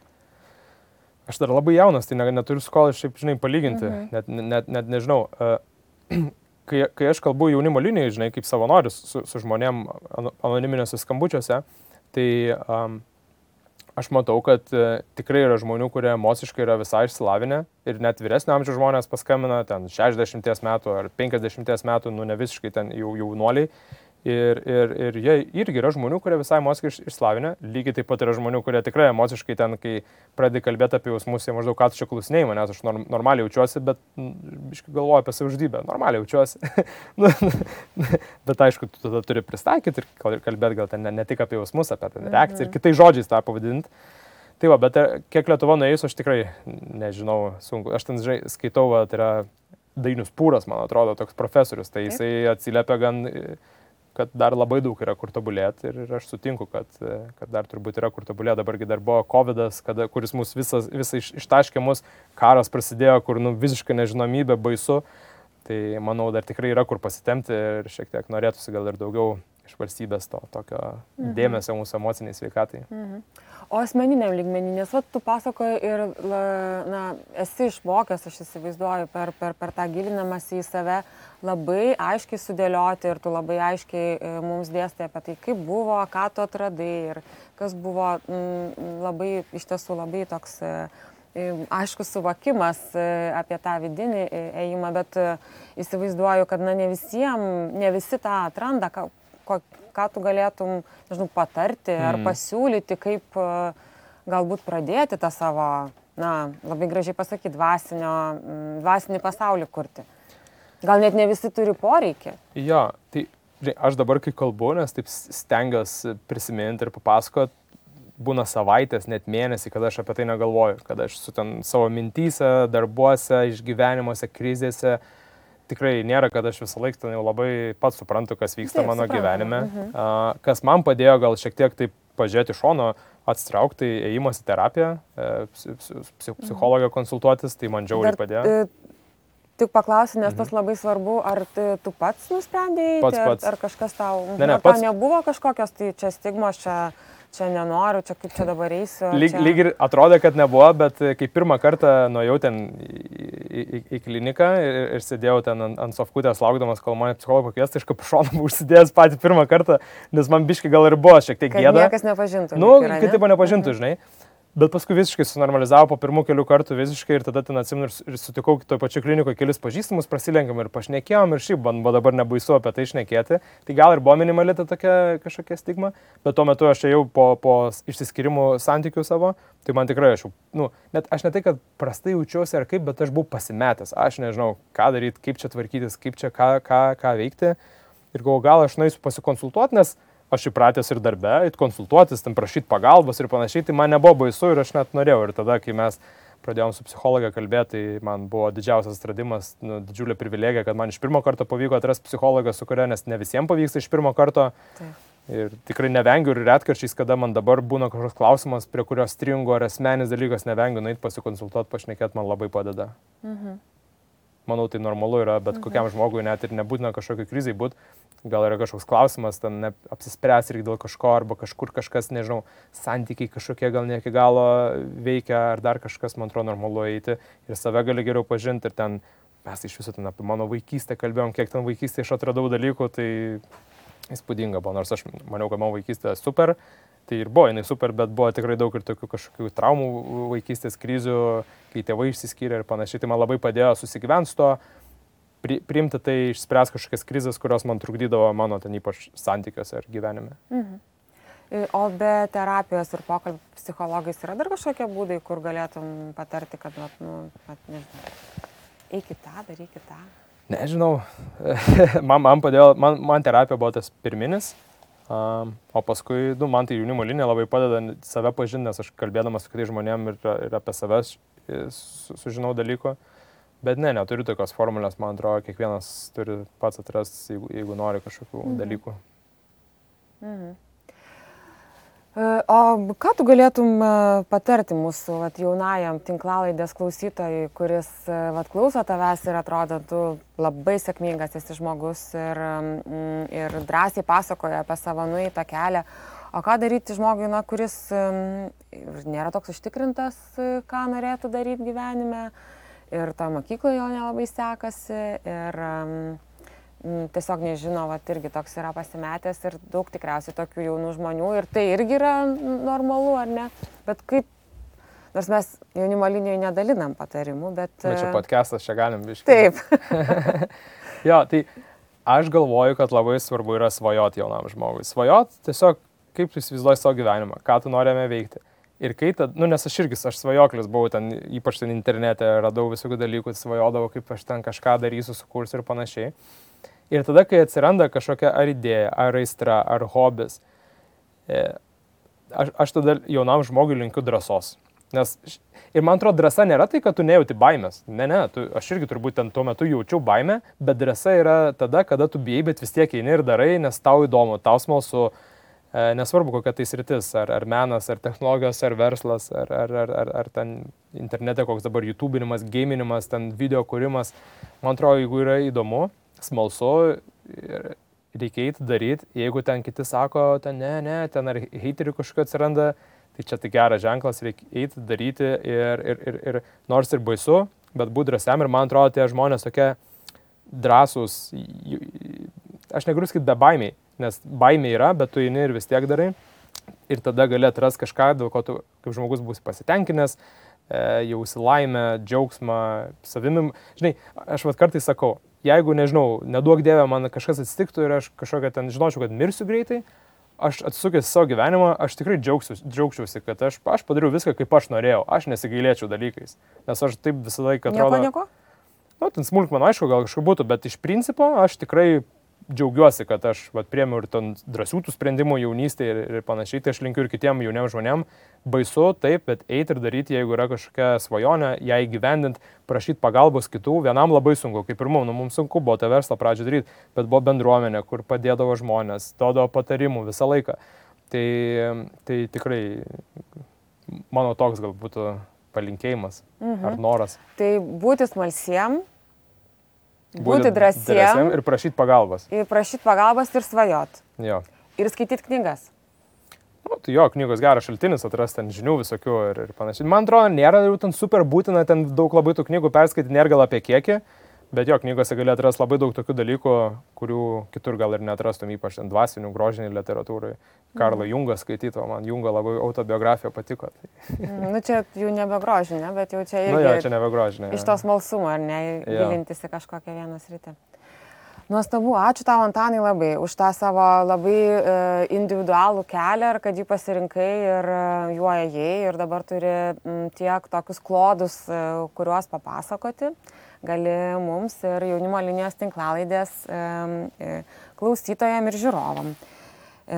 Aš dar labai jaunas, tai neturiu su ko šiaip, žinai, palyginti, mhm. net, net, net nežinau. Kai, kai aš kalbu jaunimo linijai, žinai, kaip savanoris su, su žmonėm anoniminiuose skambučiuose, tai um, aš matau, kad uh, tikrai yra žmonių, kurie emociškai yra visai išsilavinę ir net vyresnio amžiaus žmonės paskambina, ten šešiasdešimties metų ar penkiasdešimties metų, nu ne visiškai ten jau jaunuoliai. Ir, ir, ir jie irgi yra žmonių, kurie visai emociškai išsilavinę. Lygiai taip pat yra žmonių, kurie tikrai emociškai ten, kai pradedi kalbėti apie jausmus, jie maždaug ką tu čia klausinėjai manęs, aš norm, normaliai jaučiuosi, bet biškai galvoju apie savižudybę. Normaliai jaučiuosi. Bet aišku, tu tada turi pristaikyti ir kalbėti gal ten ne, ne tik apie jausmus, apie ten reakciją mhm. ir kitais žodžiais tą pavadinti. Tai va, bet kiek Lietuva nuėjus, aš tikrai nežinau, sunku. Aš ten, žinai, skaitau, va, tai yra Dainius Pūras, man atrodo, toks profesorius. Tai jisai atsiliepia gan... kad dar labai daug yra kur tobulėti ir aš sutinku, kad, kad dar turbūt yra kur tobulėti. Dabargi dar buvo kovidas, kada, kuris mus visas, visą iš, ištaškė mus, karas prasidėjo, kur nu, visiškai nežinomybė, baisu. Tai manau, dar tikrai yra kur pasitemti ir šiek tiek norėtųsi gal ir daugiau iš valstybės to tokio mhm. dėmesio mūsų emociniai sveikatai. Mhm. O asmeniniam lygmenį, nes va, tu pasakoji ir na, esi išmokęs, aš įsivaizduoju, per, per, per tą gilinamąsi į save labai aiškiai sudėlioti ir tu labai aiškiai e, mums dėstai apie tai, kaip buvo, ką tu atradai ir kas buvo m, labai, iš tiesų labai toks e, aiškus suvokimas e, apie tą vidinį ėjimą, bet e, įsivaizduoju, kad na, ne visiems, ne visi tą atranda, ką, ko, ką tu galėtum, nežinau, patarti ar mm. pasiūlyti, kaip galbūt pradėti tą savo, na, labai gražiai pasakyti, dvasinio, dvasinį pasaulį kurti. Gal net ne visi turi poreikį. Jo, tai aš dabar kai kalbu, nes taip stengiuosi prisiminti ir papasakot, būna savaitės, net mėnesį, kada aš apie tai negalvoju, kada aš su ten savo mintyse, darbuose, išgyvenimuose, krizėse. Tikrai nėra, kad aš visą laiką ten jau labai pats suprantu, kas vyksta taip, mano supranta. gyvenime. Uh-huh. Uh, kas man padėjo gal šiek tiek taip pažiūrėti iš šono, atsitraukti, tai ėjimas į terapiją, psich, psichologą konsultuotis, tai man džiauriai padėjo. Dar, tik paklausiu, nes tas labai svarbu, ar tu pats nusprendėjai, pats, pats. ar kažkas tau, ne, ne, ar tau nebuvo kažkokios, tai čia stigmos, čia, čia nenoriu, čia kaip čia dabar eisiu. Lyg, čia... lyg ir atrodė, kad nebuvo, bet kai pirmą kartą nuėjau ten į, į, į kliniką ir, ir sėdėjau ten ant, ant sofkutės laukdamas, kol mane psichologą pakviesti, iš kapušoną buvau užsidėjęs patį pirmą kartą, nes man biškai gal ir buvo šiek tiek gėda. Kad niekas nepažintų. Nu, yra, kad ne? taip nepažintų, mhm. žinai. Bet paskui visiškai sunormalizavo po pirmų kelių kartų visiškai ir tada ten atsimenu ir sutikau toj pačioj klinikoje kelis pažįstamus, prasilenkėm ir pašnekėjom ir šiaip man buvo dabar nebaisu apie tai šnekėti. Tai gal ir buvo minimali ta tokia kažkokia stigma, bet tuo metu aš ėjau po, po išsiskyrimų santykių savo, tai man tikrai aš jau, nu, net aš ne tai, kad prastai jaučiausi ar kaip, bet aš buvau pasimetęs, aš nežinau, ką daryti, kaip čia tvarkytis, kaip čia ką, ką, ką veikti ir galvoju, gal aš nueisiu pasikonsultuoti, nes aš įpratęs ir darbe, eit konsultuotis, ten prašyti pagalbos ir panašiai, tai man nebuvo baisu ir aš net norėjau. Ir tada, kai mes pradėjom su psichologė kalbėti, tai man buvo didžiausias atradimas, nu, didžiulė privilegija, kad man iš pirmo karto pavyko atrasti psichologą, su kuria, nes ne visiems pavyksta iš pirmo karto. Taip. Ir tikrai nevengiu ir retkarčiais, kada man dabar būna kažkoks klausimas, prie kurio stringo ar asmenis dalykas, nevengiu nueiti pasikonsultuoti, pašnekėti, man labai padeda. Mhm. Manau, tai normalu yra, bet mhm. kokiam žmogui net ir nebūtina kažkokiai krizai būti. Gal yra kažkoks klausimas, ten apsispręs ir dėl kažko, arba kažkur kažkas, nežinau, santykiai kažkokie gal ne iki galo veikia, ar dar kažkas, man atrodo, normalu eiti ir save gali geriau pažinti. Ir ten mes iš viso ten apie mano vaikystę kalbėjom, kiek ten vaikystėje aš atradau dalykų, tai įspūdinga buvo, nors aš maniau, kad mano vaikystė super, tai ir buvo, jinai super, bet buvo tikrai daug ir tokių kažkokių traumų vaikystės krizių, kai tėvai išsiskyrė ir panašiai, tai man labai padėjo susigyventi su to, pri, priimti tai, išspręs kažkokias krizės, kurios man trukdydavo mano ten ypač santykiuose ir gyvenime. Mhm. O be terapijos ir pokalbių psichologais yra dar kažkokie būdai, kur galėtum patarti, kad, nu, at, nežinau, eikit tą, darykit tą? Nežinau, man, man padėjo, man, man terapija buvo tas pirminis, um, o paskui, nu, man tai jaunimo linija labai padeda save pažinti, nes aš kalbėdamas su kitais žmonėm ir, ir apie save su, sužinau dalykų, bet ne, neturiu tokios formulės, man atrodo, kiekvienas turi pats atrasti, jeigu, jeigu nori kažkokių mhm. dalykų. Mhm. O ką tu galėtum patarti mūsų vat, jaunajam tinklalaidės klausytojui, kuris vat, klauso tavęs ir atrodo, tu labai sėkmingas esi žmogus ir, ir drąsiai pasakoja apie savo nueitą kelią. O ką daryti žmogui, na, kuris nėra toks užtikrintas, ką norėtų daryti gyvenime, ir ta mokykla jo nelabai sekasi, ir tiesiog nežino, vat, irgi toks yra pasimetęs ir daug tikriausiai tokių jaunų žmonių ir tai irgi yra normalu, ar ne? Bet kaip, nors mes jaunimo linijoje nedalinam patarimų, bet... Bet čia podcastas, čia galim biškai. Taip. Jo, tai aš galvoju, kad labai svarbu yra svajoti jaunam žmogui. Svajot tiesiog, kaip tu įsivaizduoji savo gyvenimą, ką tu norime veikti. Ir kai tad, nu nes aš irgi, aš svajoklis buvau ten, ypač ten internete, radau visokių dalykų, svajodavau, kaip aš ten kažką darysiu, sukursiu ir panašiai. Ir tada, kai atsiranda kažkokia ar idėja, ar aistra, ar hobis, aš, aš tada jaunam žmogui linkiu drąsos. Nes, ir man atrodo, drąsa nėra tai, kad tu nejauti baimės. Ne, ne, tu, aš irgi turbūt ten tuo metu jaučiau baimę, bet drąsa yra tada, kada tu bijai, bet vis tiek eini ir darai, nes tau įdomu, tau smalsu, nesvarbu kokia tai sritis, ar, ar menas, ar technologijos, ar verslas, ar, ar, ar, ar, ar ten internete koks dabar YouTube'inimas, gaminimas, ten video kūrimas. Man atrodo, jeigu yra įdomu, smalsu ir reikia eiti daryti, jeigu ten kiti sako, ten ne, ne, ten ar heiterių kažkokio atsiranda, tai čia tai geras ženklas, reikia eiti daryti ir, ir, ir, ir nors ir baisu, bet būti drąsiam ir man atrodo, tie žmonės tokie drąsūs, aš negaliu sakyti be baimiai, nes baimė yra, bet tu eini ir vis tiek darai ir tada gali atrasti kažką, dėl ko tu kaip žmogus būsi pasitenkinęs, jausi laimę, džiaugsmą, savimi. Žinai, aš vat kartais sakau, jeigu, nežinau, neduok Dieve, man kažkas atsitiktų ir aš kažkokią ten žinočiau, kad mirsiu greitai, aš atsisukęs savo gyvenimą, aš tikrai džiaugsiuosi, džiaugčiausi, kad aš, aš padariau viską, kaip aš norėjau, aš nesigailėčiau dalykais, nes aš taip visą laiką atrodo... Nieko, nieko? Nu, ten smulkmenų, aišku, gal kažkaip būtų, bet iš principo aš tikrai džiaugiuosi, kad aš vat, priėmiau ir ten drąsių tų sprendimų jaunystėje ir, ir panašiai, tai aš linkiu ir kitiem jauniem žmonėm. Baisu, taip, bet eiti ir daryti, jeigu yra kažkokia svajonė, ją įgyvendinti, prašyti pagalbos kitų, vienam labai sunku, kaip ir mums, nu, mums sunku buvo tą verslą pradžią daryti, bet buvo bendruomenė, kur padėdavo žmonės, duodavo patarimų visą laiką. Tai, tai tikrai mano toks gal būtų palinkėjimas mhm. ar noras. Tai būti smalsiem, būti drąsiem ir prašyti pagalbos. Ir prašyti pagalbos ir svajot. Jo. Ir skaityti knygas. Nu, tai jo, knygos geras šaltinis, atrasti ten žinių visokių ir, ir panašiai. Man atrodo, nėra jau ten super būtina, ten daug labai tų knygų perskaityti, nėra gal apie kiekį, bet jo, knygose gali atrasti labai daug tokių dalykų, kurių kitur gal ir neatrastum, ypač ten dvasinių, grožinių literatūrai. Karlo Jungą skaityto, man Jungo labai autobiografija patiko. Tai. Nu, čia jau nebegrožinė, bet jau čia irgi... Nu, jo, čia nebegrožinė. Iš tos smalsumo, ar ne, gilintis į kažkokią vieną sritį. Nuostabu, ačiū tau, Antanai, labai už tą savo labai e, individualų kelią ir kad jį pasirinkai ir e, juo ėjai ir dabar turi m, tiek tokius klodus, e, kuriuos papasakoti. Gali mums ir jaunimo linijos tinklalaidės e, e, klausytojam ir žiūrovam. E,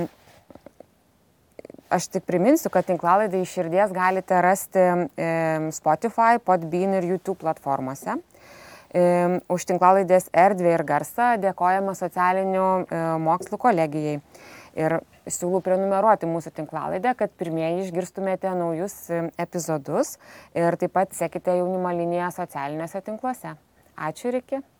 aš tik priminsiu, kad tinklalaidę iš širdies galite rasti e, Spotify, Podbean ir YouTube platformose. Už tinklalaidės erdvę ir garsą dėkojame socialinių mokslų kolegijai. Ir siūlau prenumeruoti mūsų tinklalaidę, kad pirmieji išgirstumėte naujus epizodus ir taip pat sekite jaunimo liniją socialiniuose tinkluose. Ačiū ir iki.